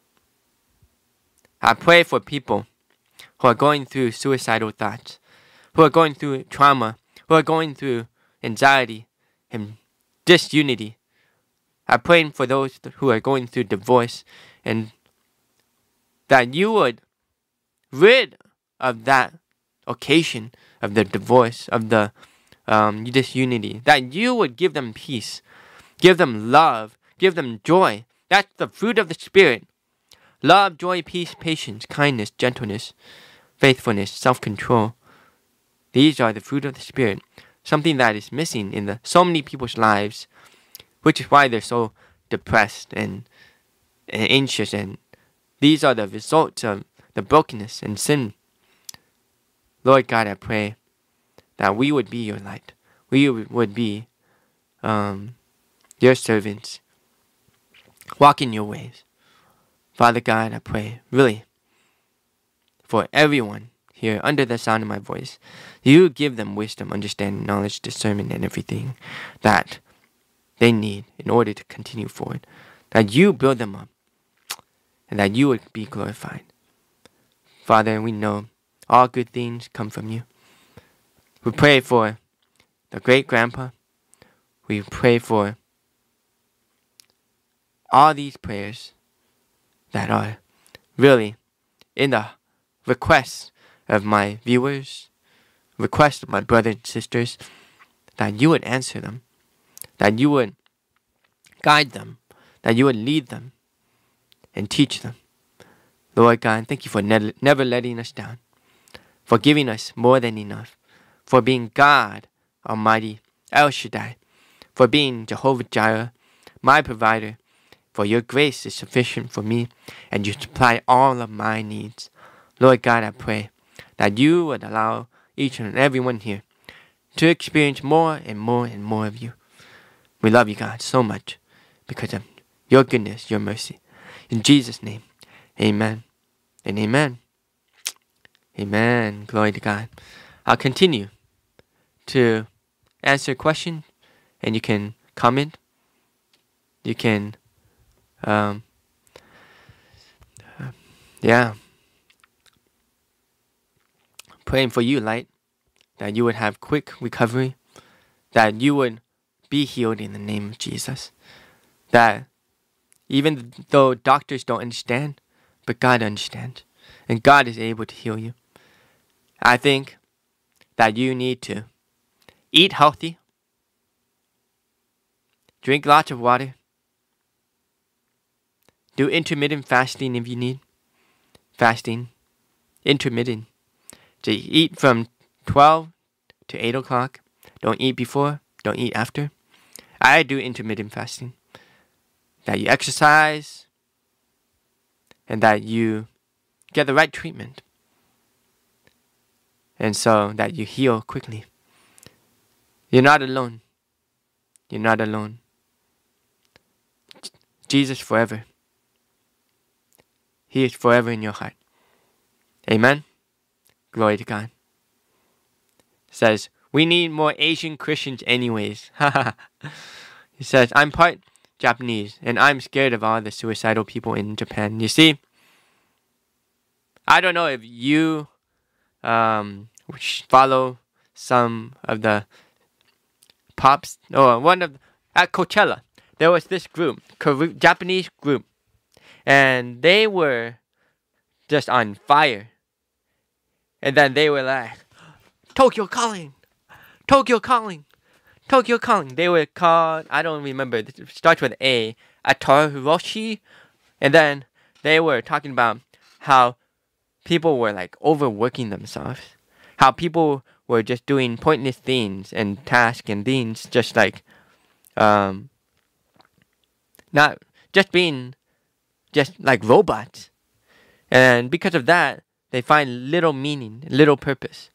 I pray for people who are going through suicidal thoughts, who are going through trauma, who are going through anxiety and disunity. I pray for those who are going through divorce, and that you would rid of that occasion of the divorce, of the um, disunity, that you would give them peace, give them love, give them joy. That's the fruit of the Spirit. Love, joy, peace, patience, kindness, gentleness, faithfulness, self-control. These are the fruit of the Spirit. Something that is missing in the so many people's lives, which is why they're so depressed and, and anxious. And these are the results of the brokenness and sin. Lord God, I pray that we would be your light. We would be um, your servants. Walk in your ways. Father God, I pray, really, for everyone here under the sound of my voice, you give them wisdom, understanding, knowledge, discernment, and everything that they need in order to continue forward. That you build them up, and that you would be glorified. Father, we know all good things come from you. We pray for the great-grandpa. We pray for all these prayers that are really in the requests of my viewers, requests of my brothers and sisters, that you would answer them, that you would guide them, that you would lead them and teach them. Lord God, thank you for ne- never letting us down, for giving us more than enough, for being God Almighty, El Shaddai, for being Jehovah Jireh, my provider, for your grace is sufficient for me, and you supply all of my needs. Lord God, I pray that you would allow each and everyone here to experience more and more and more of you. We love you, God, so much because of your goodness, your mercy. In Jesus' name, amen and amen. Amen. Glory to God. I'll continue to answer questions, and you can comment. You can, um, yeah. Praying for you, Light, that you would have quick recovery, that you would be healed in the name of Jesus. That even though doctors don't understand, but God understands, and God is able to heal you. I think that you need to eat healthy, drink lots of water, do intermittent fasting if you need. Fasting, intermittent. To eat from twelve to eight o'clock. Don't eat before, don't eat after. I do intermittent fasting. That you exercise, and that you get the right treatment. And so that you heal quickly. You're not alone. You're not alone. Jesus forever. He is forever in your heart. Amen. Glory to God. It says, we need more Asian Christians anyways. He says, I'm part Japanese, and I'm scared of all the suicidal people in Japan. You see, I don't know if you um, follow some of the pops, or one of, at Coachella, there was this group, Japanese group, and they were just on fire. And then they were like, Tokyo Calling, Tokyo Calling, Tokyo Calling. They were called, I don't remember, it starts with A, Atoroshi. And then they were talking about how people were like overworking themselves. How people were just doing pointless things and tasks and things, just like, um, not, just being, just like robots. And because of that, they find little meaning, little purpose.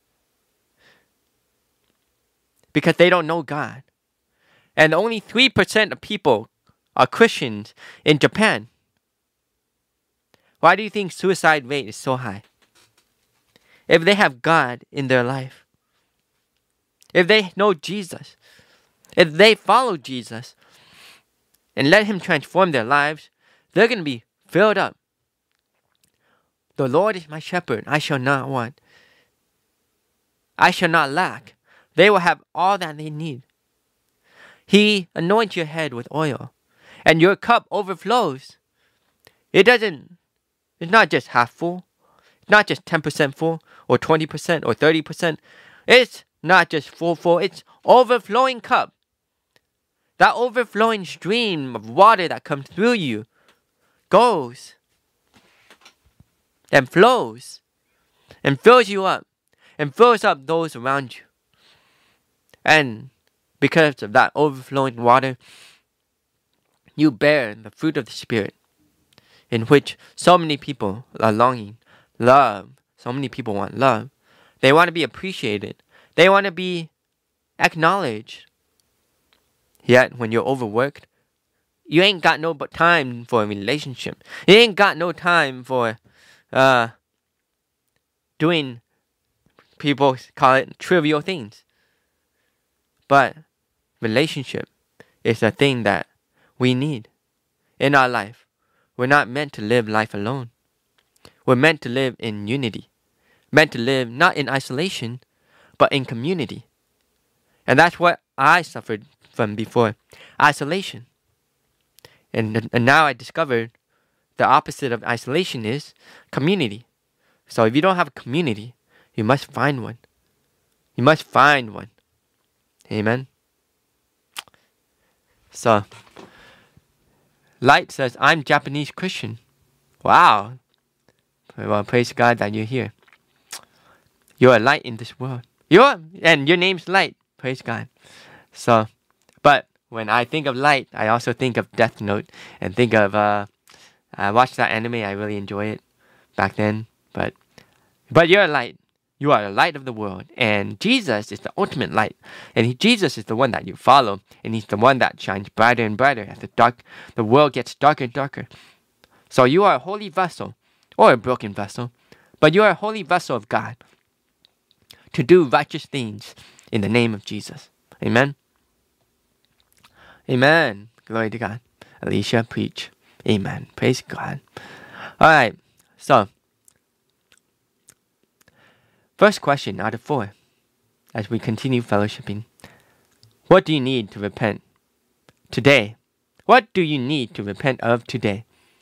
Because they don't know God. And only three percent of people are Christians in Japan. Why do you think suicide rate is so high? If they have God in their life, if they know Jesus, if they follow Jesus and let Him transform their lives, they're going to be filled up. The Lord is my shepherd, I shall not want. I shall not lack. They will have all that they need. He anoints your head with oil, and your cup overflows. It doesn't, it's not just half full. Not just ten percent full or twenty percent or thirty percent. It's not just full full. It's overflowing cup. That overflowing stream of water that comes through you goes and flows and fills you up and fills up those around you. And because of that overflowing water, you bear the fruit of the Spirit, in which so many people are longing. Love. So many people want love. They want to be appreciated. They want to be acknowledged. Yet, when you're overworked, you ain't got no but time for a relationship. You ain't got no time for uh, doing, people call it trivial things. But relationship is a thing that we need in our life. We're not meant to live life alone. We're meant to live in unity. Meant to live not in isolation, but in community. And that's what I suffered from before. Isolation. And, and now I discovered the opposite of isolation is community. So if you don't have a community, you must find one. You must find one. Amen. So, Light says, I'm Japanese Christian. Wow. Well, praise God that you're here. You're a light in this world. You're, and your name's Light. Praise God. So, but when I think of Light, I also think of Death Note and think of, uh, I watched that anime. I really enjoy it back then. But, but you're a light. You are the light of the world. And Jesus is the ultimate light. And he, Jesus is the one that you follow. And he's the one that shines brighter and brighter as the dark, the world gets darker and darker. So you are a holy vessel, or a broken vessel. But you are a holy vessel of God to do righteous things in the name of Jesus. Amen. Amen. Glory to God. Alicia, preach. Amen. Praise God. All right. So, first question out of four, as we continue fellowshipping. What do you need to repent today? What do you need to repent of today?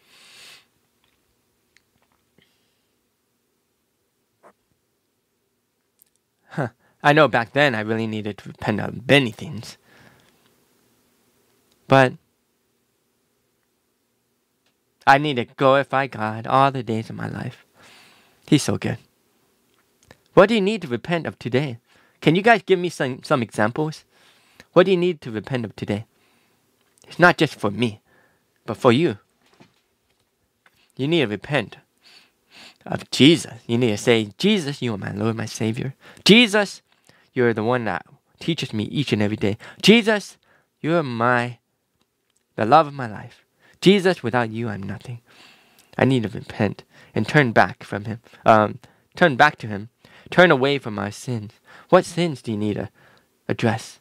Huh. I know back then I really needed to repent of many things. But I need to glorify God all the days of my life. He's so good. What do you need to repent of today? Can you guys give me some, some examples? What do you need to repent of today? It's not just for me, but for you. You need to repent of Jesus. You need to say, Jesus, you are my Lord, my Savior. Jesus, you're the one that teaches me each and every day. Jesus, you're my, the love of my life. Jesus, without you, I'm nothing. I need to repent and turn back from him. Um, turn back to him. Turn away from our sins. What sins do you need to address?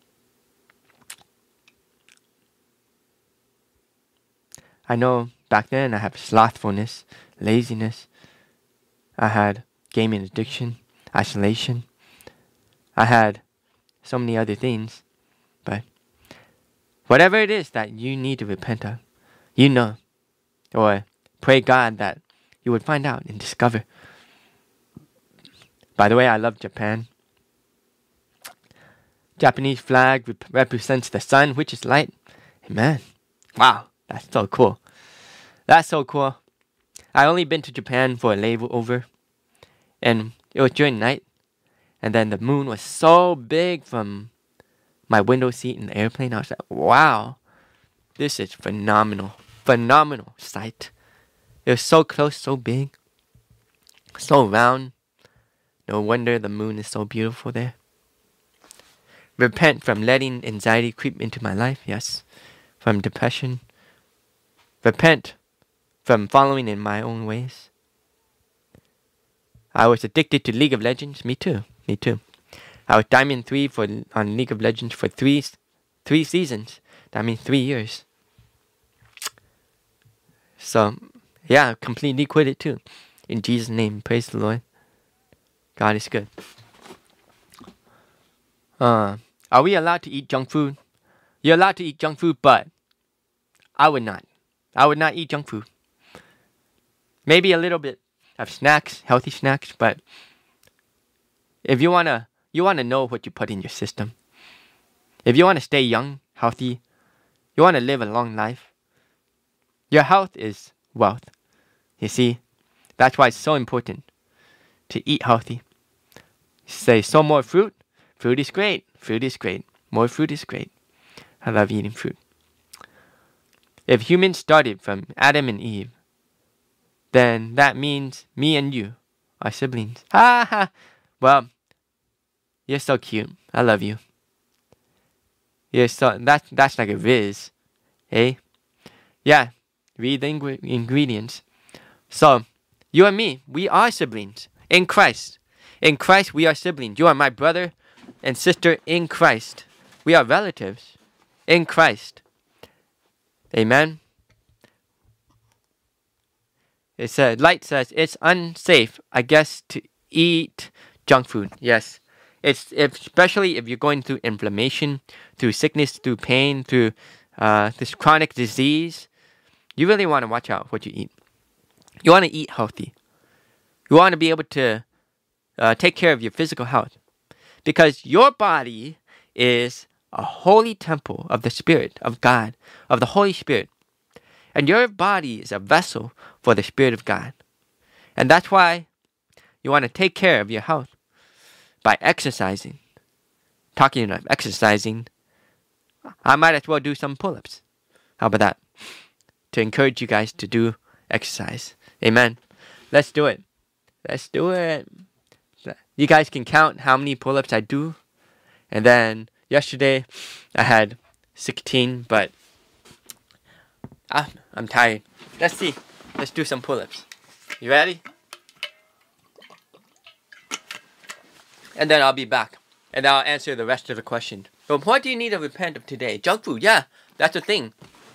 I know back then I had slothfulness, laziness. I had gaming addiction, isolation. I had so many other things. But whatever it is that you need to repent of, you know. Or pray God that you would find out and discover. By the way, I love Japan. Japanese flag rep- represents the sun, which is light. Amen. Wow, that's so cool. That's so cool. I only been to Japan for a layover, and it was during night, and then the moon was so big from my window seat in the airplane. I was like, wow, this is phenomenal, phenomenal sight. It was so close, so big, so round. No wonder the moon is so beautiful there. Repent from letting anxiety creep into my life, yes. From depression. Repent from following in my own ways. I was addicted to League of Legends. Me too. Me too. I was Diamond three for on League of Legends for three, three seasons. That means three years. So, yeah, completely quit it too. In Jesus' name, praise the Lord. God is good. Uh, are we allowed to eat junk food? You're allowed to eat junk food, but I would not. I would not eat junk food. Maybe a little bit have snacks, healthy snacks, but if you wanna you wanna know what you put in your system. If you wanna stay young, healthy, you wanna live a long life. Your health is wealth. You see, that's why it's so important to eat healthy. Say, so more fruit. Fruit is great. Fruit is great. More fruit is great. I love eating fruit. If humans started from Adam and Eve, then that means me and you are siblings. Ha ha. Well, you're so cute. I love you. You're so that's that's like a Riz, eh? Yeah. Read the ing- ingredients. So, you and me, we are siblings in Christ. In Christ, we are siblings. You are my brother and sister in Christ. We are relatives in Christ. Amen. It said, Light says, it's unsafe, I guess, to eat junk food. Yes. It's if, especially if you're going through inflammation, through sickness, through pain, through uh, this chronic disease. You really want to watch out what you eat. You want to eat healthy. You want to be able to uh, take care of your physical health. Because your body is a holy temple of the Spirit of God, of the Holy Spirit. And your body is a vessel for the Spirit of God. And that's why you want to take care of your health by exercising. Talking of exercising, I might as well do some pull-ups. How about that? To encourage you guys to do exercise. Amen. Let's do it. Let's do it. You guys can count how many pull-ups I do. And then yesterday I had sixteen, but ah, I'm tired. Let's see. Let's do some pull-ups. You ready? And then I'll be back. And I'll answer the rest of the question. But what do you need to repent of today? Junk food, yeah. That's a thing.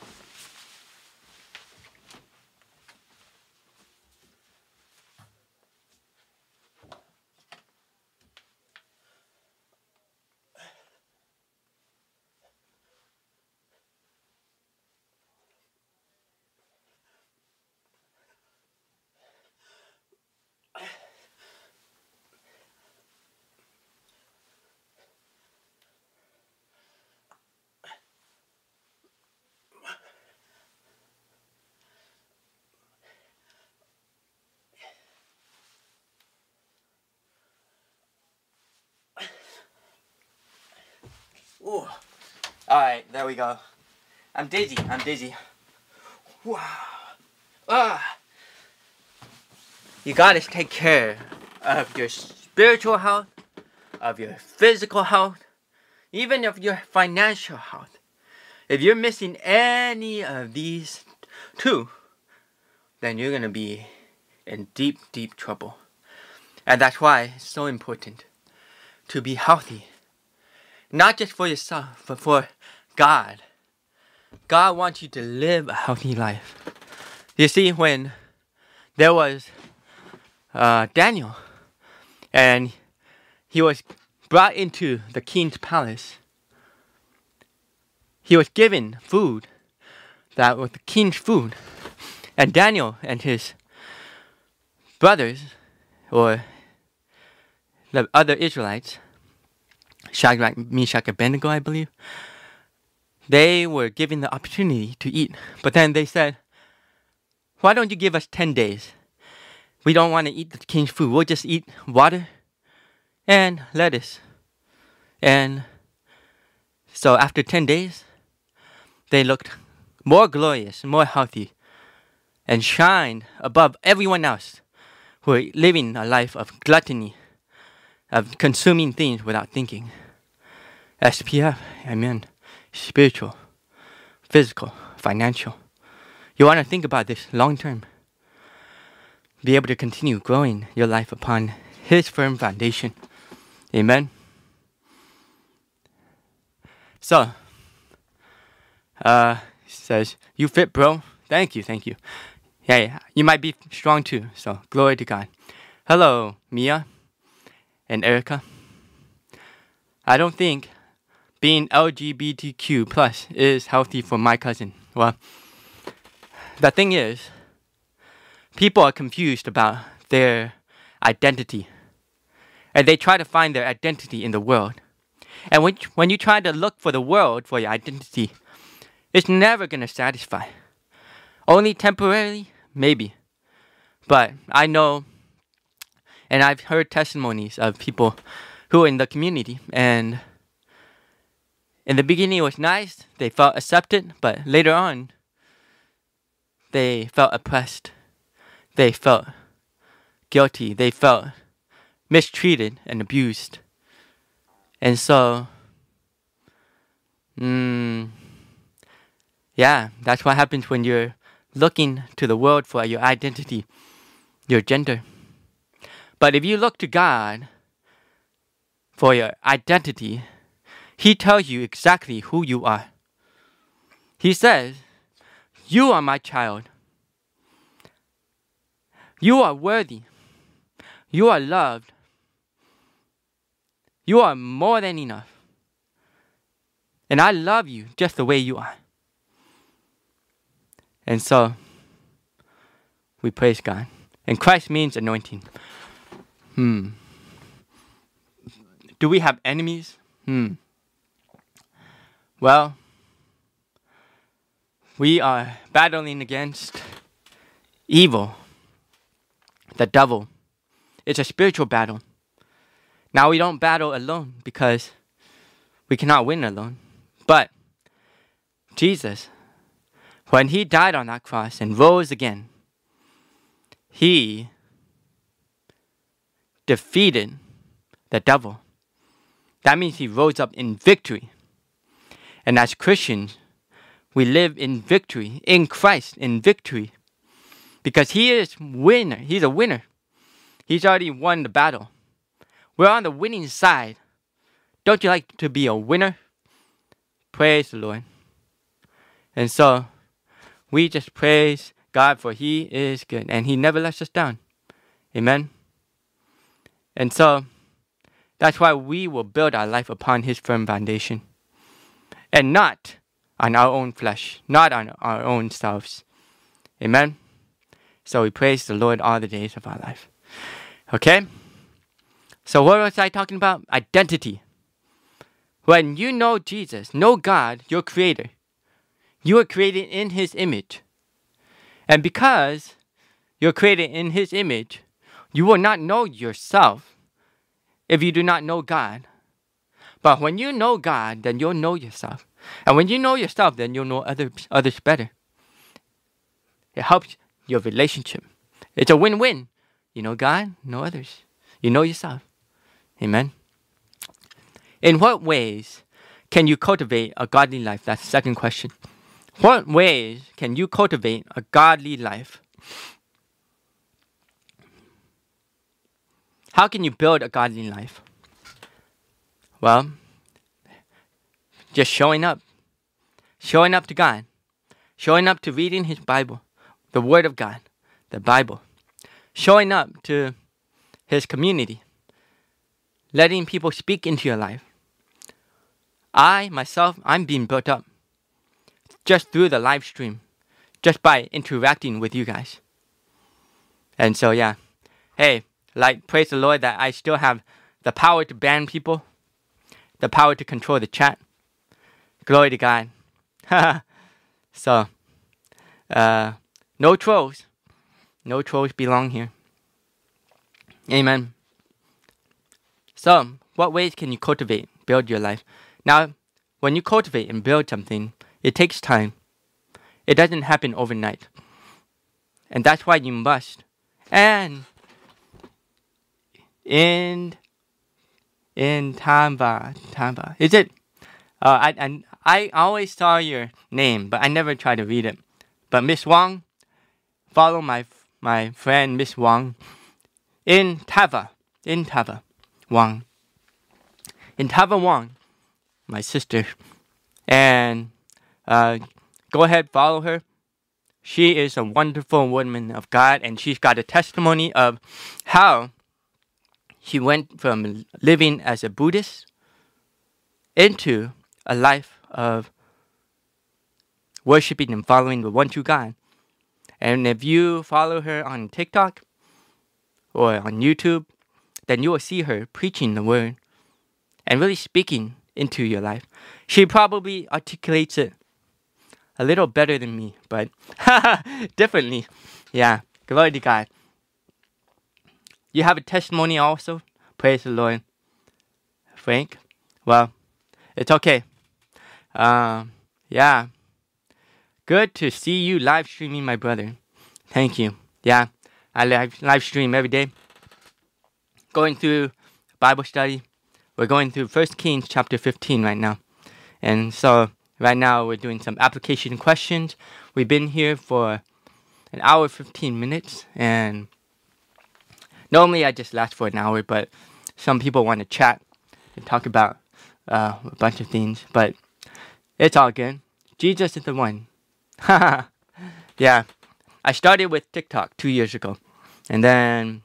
Ooh. Alright, there we go. I'm dizzy. I'm dizzy. Wow. Ah. You gotta take care of your spiritual health, of your physical health, even of your financial health. If you're missing any of these two, then you're gonna be in deep, deep trouble. And that's why it's so important to be healthy. Not just for yourself, but for God. God wants you to live a healthy life. You see, when there was uh, Daniel, and he was brought into the king's palace, he was given food that was the king's food. And Daniel and his brothers, or the other Israelites, Shadrach, Meshach, and Abednego, I believe, they were given the opportunity to eat. But then they said, why don't you give us ten days? We don't want to eat the king's food. We'll just eat water and lettuce. And so after ten days, they looked more glorious, more healthy, and shined above everyone else who were living a life of gluttony, of consuming things without thinking. S P F, amen. Spiritual, physical, financial. You want to think about this long term. Be able to continue growing your life upon His firm foundation. Amen. So, uh, says, you fit, bro. Thank you, thank you. Yeah, you might be strong too, so glory to God. Hello, Mia and Erica. I don't think being L G B T Q plus is healthy for my cousin. Well, the thing is, people are confused about their identity. And they try to find their identity in the world. And when, when you try to look for the world for your identity, it's never going to satisfy. Only temporarily, maybe. But I know, and I've heard testimonies of people who are in the community, and in the beginning it was nice, they felt accepted, but later on, they felt oppressed. They felt guilty. They felt mistreated and abused. And so, mm, yeah, that's what happens when you're looking to the world for your identity, your gender. But if you look to God for your identity, He tells you exactly who you are. He says, "You are my child. You are worthy. You are loved. You are more than enough. And I love you just the way you are." And so, we praise God. And Christ means anointing. Hmm. Do we have enemies? Hmm. Well, we are battling against evil, the devil. It's a spiritual battle. Now, we don't battle alone because we cannot win alone. But Jesus, when He died on that cross and rose again, He defeated the devil. That means He rose up in victory. And as Christians, we live in victory, in Christ, in victory. Because He is winner. He's a winner. He's already won the battle. We're on the winning side. Don't you like to be a winner? Praise the Lord. And so, we just praise God, for He is good. And He never lets us down. Amen. And so, that's why we will build our life upon His firm foundation. And not on our own flesh. Not on our own selves. Amen. So we praise the Lord all the days of our life. Okay? So what was I talking about? Identity. When you know Jesus, know God, your Creator, you are created in His image. And because you're created in His image, you will not know yourself if you do not know God. But when you know God, then you'll know yourself. And when you know yourself, then you'll know others, others better. It helps your relationship. It's a win-win. You know God, know others. You know yourself. Amen. In what ways can you cultivate a godly life? That's the second question. What ways can you cultivate a godly life? How can you build a godly life? Well, just showing up. Showing up to God. Showing up to reading His Bible. The Word of God. The Bible. Showing up to His community. Letting people speak into your life. I, myself, I'm being built up. Just through the live stream. Just by interacting with you guys. And so, yeah. Hey, like, praise the Lord that I still have the power to ban people. The power to control the chat. Glory to God. So, uh, no trolls. No trolls belong here. Amen. So, what ways can you cultivate, build your life? Now, when you cultivate and build something, it takes time. It doesn't happen overnight. And that's why you must. And in in Tamba, Tamba, is it? Uh, I, I I always saw your name, but I never tried to read it. But Miss Wong, follow my my friend Miss Wong in Tava, in Tava, Wong, in Tava Wong, my sister, and uh, go ahead, follow her. She is a wonderful woman of God, and she's got a testimony of how she went from living as a Buddhist into a life of worshiping and following the one true God. And if you follow her on TikTok, or on YouTube, then you will see her preaching the word and really speaking into your life. She probably articulates it a little better than me, but differently. Yeah, glory to God. You have a testimony also? Praise the Lord. Frank? Well, it's okay. Um, yeah. Good to see you live streaming, my brother. Thank you. Yeah, I live, live stream every day. Going through Bible study. We're going through First Kings chapter fifteen right now. And so right now we're doing some application questions. We've been here for an hour, fifteen minutes. And normally I just last for an hour, but some people want to chat and talk about uh, a bunch of things. But it's all good. Jesus is the one. Yeah. I started with TikTok two years ago. And then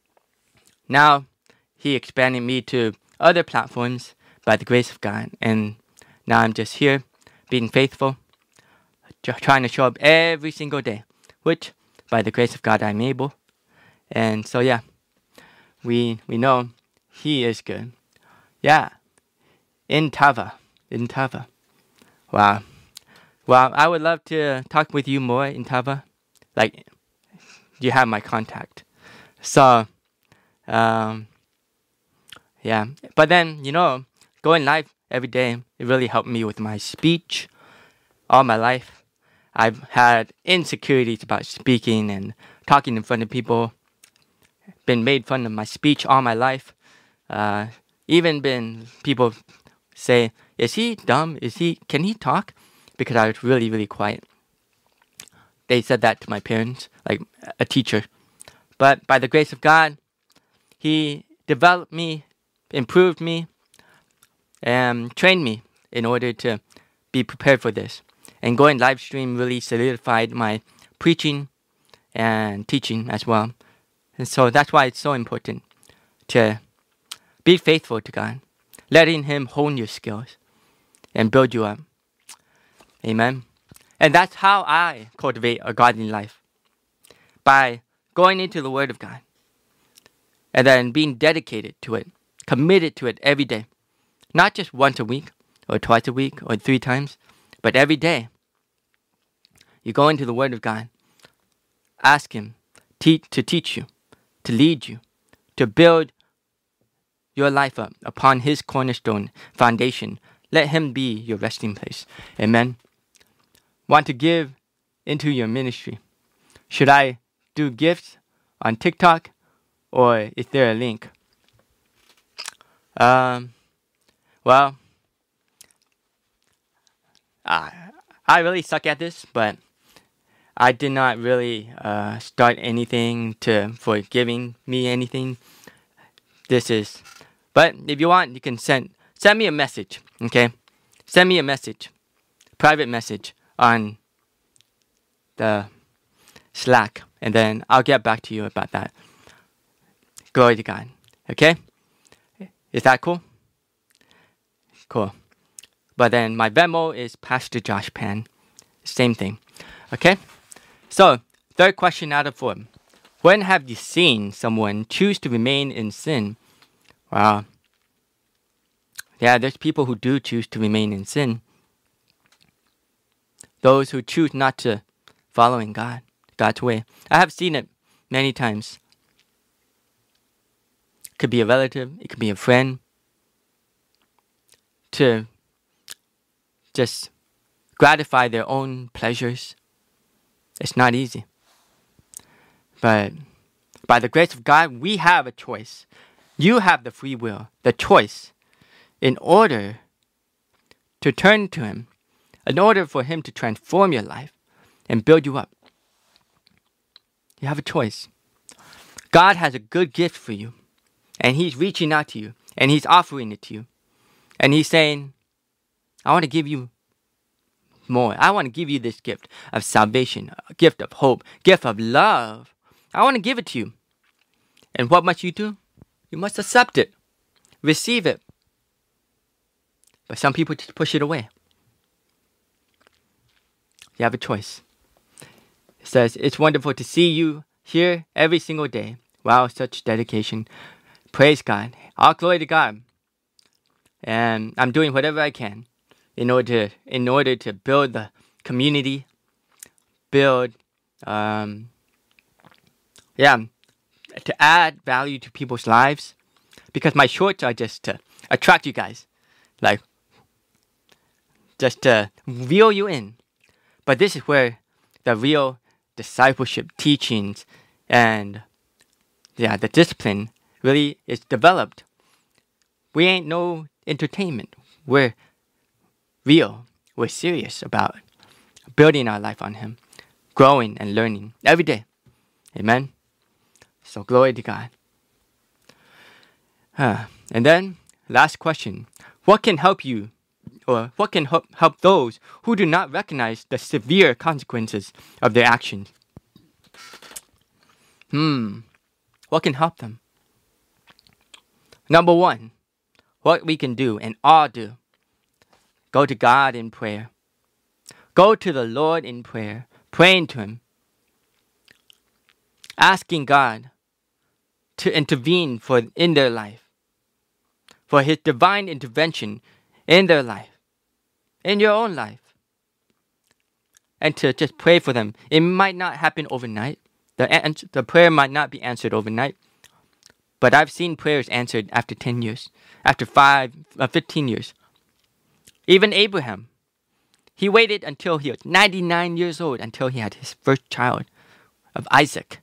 now he expanded me to other platforms by the grace of God. And now I'm just here being faithful, trying to show up every single day, which by the grace of God I'm able. And so yeah, we we know he is good. Yeah. In Tava. In Tava. Wow. Well, I would love to talk with you more in Tava. Like, you have my contact. So, um, yeah. But then, you know, going live every day, it really helped me with my speech all my life. I've had insecurities about speaking and talking in front of people. Been made fun of my speech all my life. Uh, even been people say, is he dumb? Is he, can he talk? Because I was really, really quiet. They said that to my parents, like a teacher. But by the grace of God, he developed me, improved me, and trained me in order to be prepared for this. And going live stream really solidified my preaching and teaching as well. And so that's why it's so important to be faithful to God, letting him hone your skills and build you up. Amen. And that's how I cultivate a godly life. By going into the Word of God. And then being dedicated to it. Committed to it every day. Not just once a week. Or twice a week. Or three times. But every day. You go into the Word of God. Ask him te- to teach you. To lead you. To build your life up upon his cornerstone foundation. Let him be your resting place. Amen. Want to give into your ministry? Should I do gifts on TikTok, or is there a link? Um, well, I I really suck at this, but I did not really uh, start anything to for giving me anything. This is, but if you want, you can send send me a message. Okay, send me a message, private message. On the Slack, and then I'll get back to you about that. Glory to God. Okay? Is that cool? Cool. But then my Venmo is Pastor Josh Pan. Same thing. Okay? So, third question out of four. When have you seen someone choose to remain in sin? Wow. Yeah, there's people who do choose to remain in sin. Those who choose not to follow in God, God's way. I have seen it many times. It could be a relative. It could be a friend. To just gratify their own pleasures. It's not easy. But by the grace of God, we have a choice. You have the free will, the choice, in order to turn to him. In order for him to transform your life and build you up. You have a choice. God has a good gift for you. And he's reaching out to you. And he's offering it to you. And he's saying, I want to give you more. I want to give you this gift of salvation. A gift of hope. Gift of love. I want to give it to you. And what must you do? You must accept it. Receive it. But some people just push it away. You have a choice. It says, it's wonderful to see you here every single day. Wow, such dedication. Praise God. All glory to God. And I'm doing whatever I can in order to, in order to build the community, build, um, yeah, to add value to people's lives. Because my shorts are just to attract you guys, like just to reel you in. But this is where the real discipleship teachings and yeah, the discipline really is developed. We ain't no entertainment. We're real. We're serious about building our life on Him, growing and learning every day. Amen. So glory to God. Huh. And then, last question. What can help you, or what can help, help those who do not recognize the severe consequences of their actions? Hmm. What can help them? Number one, what we can do and all do. Go to God in prayer. Go to the Lord in prayer, praying to Him, asking God to intervene for in their life, for His divine intervention in their life, in your own life, and to just pray for them. It might not happen overnight. The, ans- the prayer might not be answered overnight, but I've seen prayers answered after ten years, after five, uh, fifteen years. Even Abraham, he waited until he was ninety-nine years old until he had his first child of Isaac.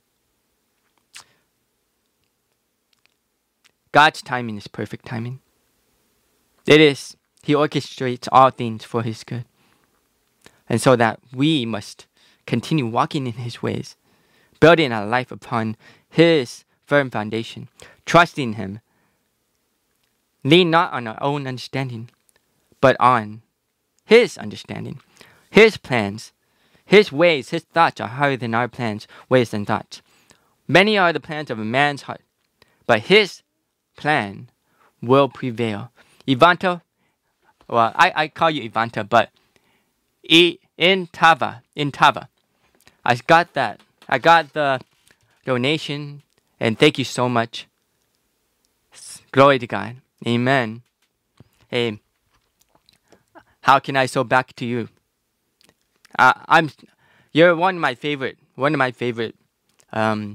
God's timing is perfect timing. It is. He orchestrates all things for His good. And so that we must continue walking in His ways, building our life upon His firm foundation, trusting Him. Lean not on our own understanding, but on His understanding, His plans, His ways, His thoughts are higher than our plans, ways, and thoughts. Many are the plans of a man's heart, but His plan will prevail. Ivanta, well, I, I call you Ivanta, but I, in Tava, in Tava, I got that. I got the donation, and thank you so much. Glory to God. Amen. Hey, how can I sow back to you? Uh, I'm, you're one of my favorite, one of my favorite um,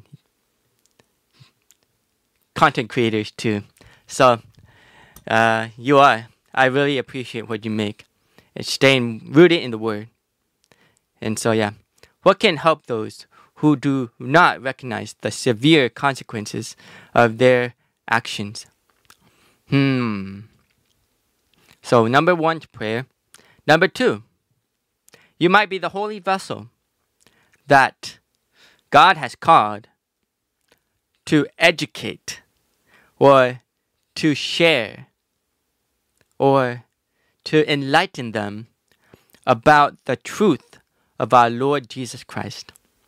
content creators too. So, uh, you are. I really appreciate what you make. It's staying rooted in the Word. And so, yeah. What can help those who do not recognize the severe consequences of their actions? Hmm. So, number one, prayer. Number two, you might be the holy vessel that God has called to educate or to share or to enlighten them about the truth of our Lord Jesus Christ.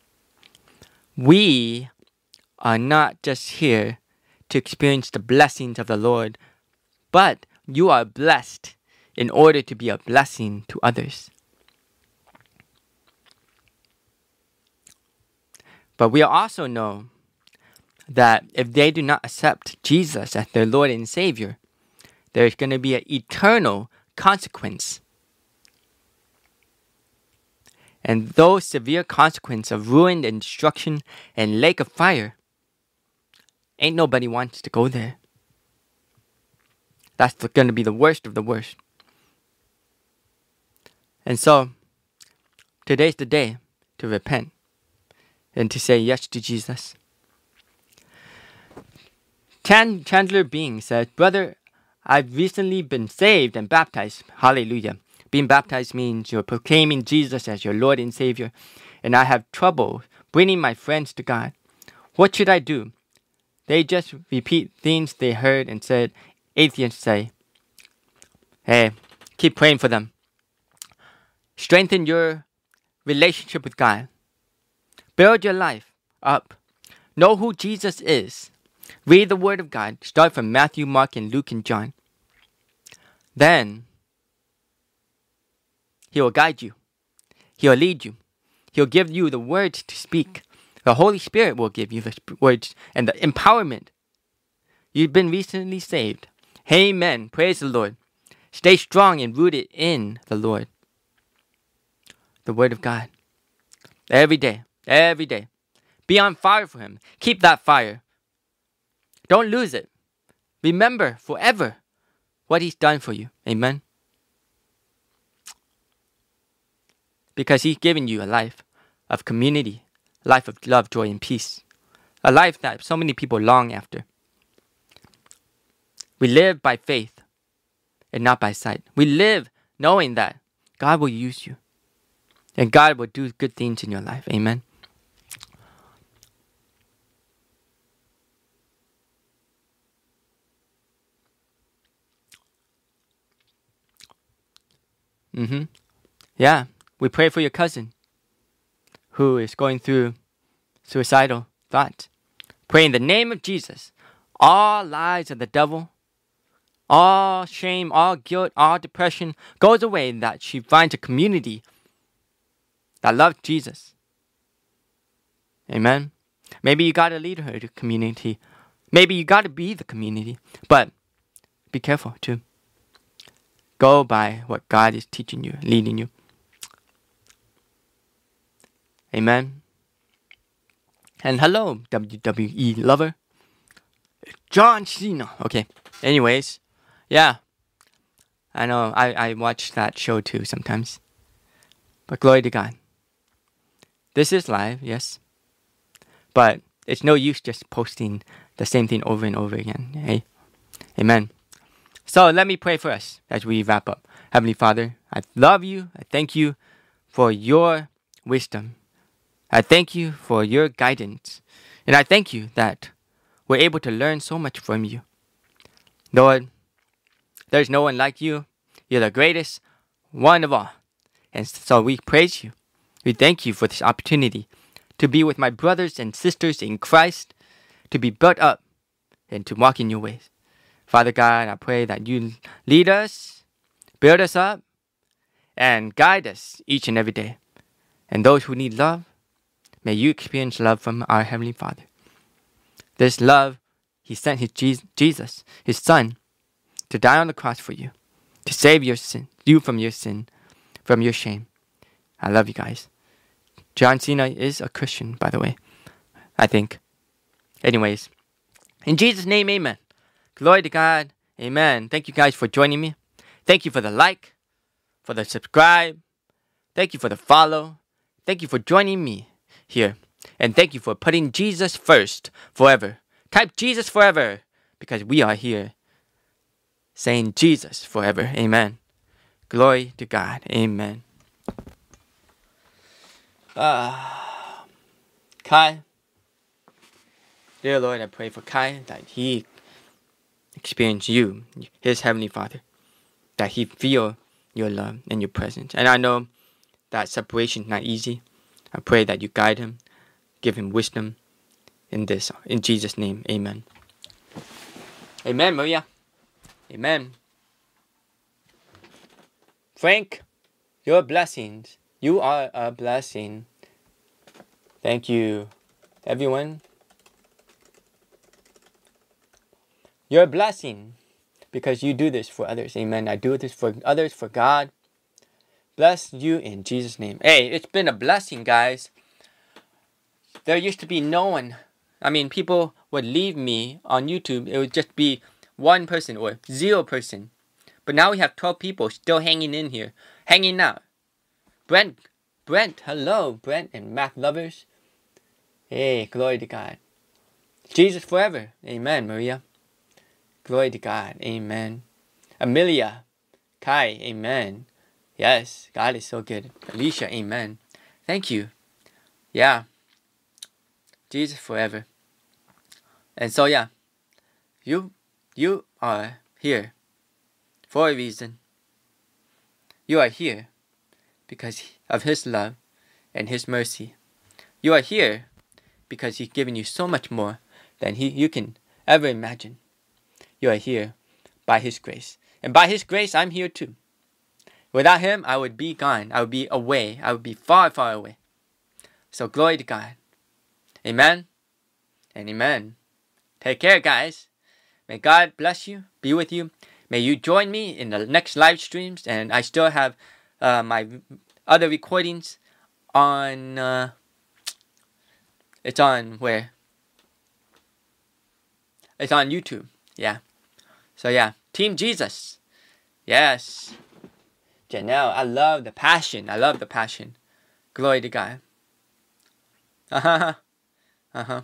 We are not just here to experience the blessings of the Lord, but you are blessed in order to be a blessing to others. But we also know that if they do not accept Jesus as their Lord and Savior, there's going to be an eternal consequence. And those severe consequences of ruin and destruction and lake of fire, ain't nobody wants to go there. That's going to be the worst of the worst. And so, today's the day to repent and to say yes to Jesus. Chan- Chandler Bing says, "Brother, I've recently been saved and baptized." Hallelujah. Being baptized means you're proclaiming Jesus as your Lord and Savior. And I have trouble bringing my friends to God. What should I do? They just repeat things they heard and said atheists say. Hey, keep praying for them. Strengthen your relationship with God. Build your life up. Know who Jesus is. Read the Word of God. Start from Matthew, Mark, and Luke, and John. Then, He will guide you. He will lead you. He will give you the words to speak, The Holy Spirit will give you the words and the empowerment. You've been recently saved. Amen. Praise the Lord. Stay strong and rooted in the Lord. The Word of God. Every day. Every day. Be on fire for Him. Keep that fire. Don't lose it. Remember forever what He's done for you. Amen. Because He's given you a life of community, a life of love, joy, and peace. A life that so many people long after. We live by faith and not by sight. We live knowing that God will use you. And God will do good things in your life. Amen. Mm-hmm. Yeah. We pray for your cousin who is going through suicidal thoughts. Pray in the name of Jesus. All lies of the devil, all shame, all guilt, all depression goes away, and that she finds a community that loves Jesus. Amen. Maybe you got to lead her to community. Maybe you got to be the community. But be careful too. Go by what God is teaching you, leading you. Amen. And hello, W W E lover. John Cena. Okay. Anyways. Yeah. I know. I, I watch that show too sometimes. But glory to God. This is live, yes. But it's no use just posting the same thing over and over again. Hey? Amen. So let me pray for us as we wrap up. Heavenly Father, I love you. I thank you for your wisdom. I thank you for your guidance. And I thank you that we're able to learn so much from you. Lord, there's no one like you. You're the greatest one of all. And so we praise you. We thank you for this opportunity to be with my brothers and sisters in Christ, to be built up and to walk in your ways. Father God, I pray that you lead us, build us up, and guide us each and every day. And those who need love, may you experience love from our Heavenly Father. This love, He sent His Jesus, His Son, to die on the cross for you, to save your sin, you from your sin, from your shame. I love you guys. John Cena is a Christian, by the way, I think. Anyways, in Jesus' name, amen. Glory to God. Amen. Thank you guys for joining me. Thank you for the like, for the subscribe. Thank you for the follow. Thank you for joining me here. And thank you for putting Jesus first forever. Type Jesus forever because we are here saying Jesus forever. Amen. Glory to God. Amen. Uh, Kai. Dear Lord, I pray for Kai that he experience you, his Heavenly Father, that he feel your love and your presence. And I know that separation is not easy. I pray that you guide him, give him wisdom in this. In Jesus' name, amen. Amen, Maria. Amen. Frank, your blessings. You are a blessing. Thank you, everyone. You're a blessing because you do this for others. Amen. I do this for others, for God. Bless you in Jesus' name. Hey, it's been a blessing, guys. There used to be no one. I mean, people would leave me on YouTube. It would just be one person or zero person. But now we have twelve people still hanging in here, hanging out. Brent, Brent, hello, Brent and math lovers. Hey, glory to God. Jesus forever. Amen, Maria. Glory to God. Amen. Amelia. Kai. Amen. Yes, God is so good. Alicia. Amen. Thank you. Yeah. Jesus forever. And so, yeah. You, you are here for a reason. You are here because of His love and His mercy. You are here because He's given you so much more than he, you can ever imagine. You are here by His grace. And by His grace, I'm here too. Without Him, I would be gone. I would be away. I would be far, far away. So glory to God. Amen and amen. Take care, guys. May God bless you, be with you. May you join me in the next live streams. And I still have uh, my other recordings on... Uh, it's on where? It's on YouTube. Yeah. So yeah. Team Jesus. Yes. Janelle, I love the passion. I love the passion. Glory to God. Uh-huh. Uh-huh.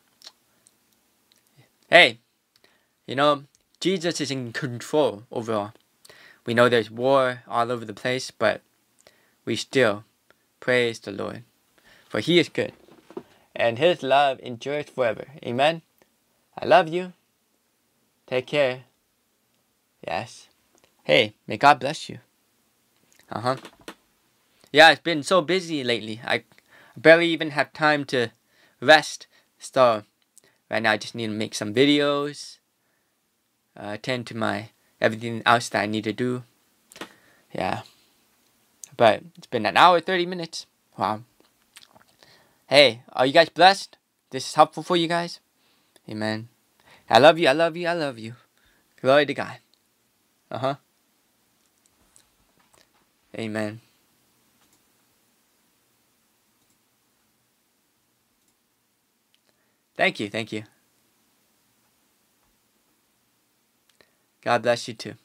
Hey, you know, Jesus is in control overall. We know there's war all over the place, but we still praise the Lord. For He is good, and His love endures forever. Amen. I love you. Take care. Yes. Hey, may God bless you. Uh-huh. Yeah, it's been so busy lately. I barely even have time to rest. So, right now I just need to make some videos. Uh, attend to my everything else that I need to do. Yeah. But it's been an hour, thirty minutes. Wow. Hey, are you guys blessed? This is helpful for you guys? Amen. I love you, I love you, I love you. Glory to God. Uh-huh. Amen. Thank you, thank you. God bless you too.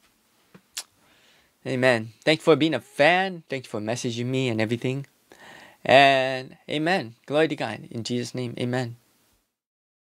Amen. Thanks for being a fan. Thanks for messaging me and everything. And amen. Glory to God. In Jesus' name, amen.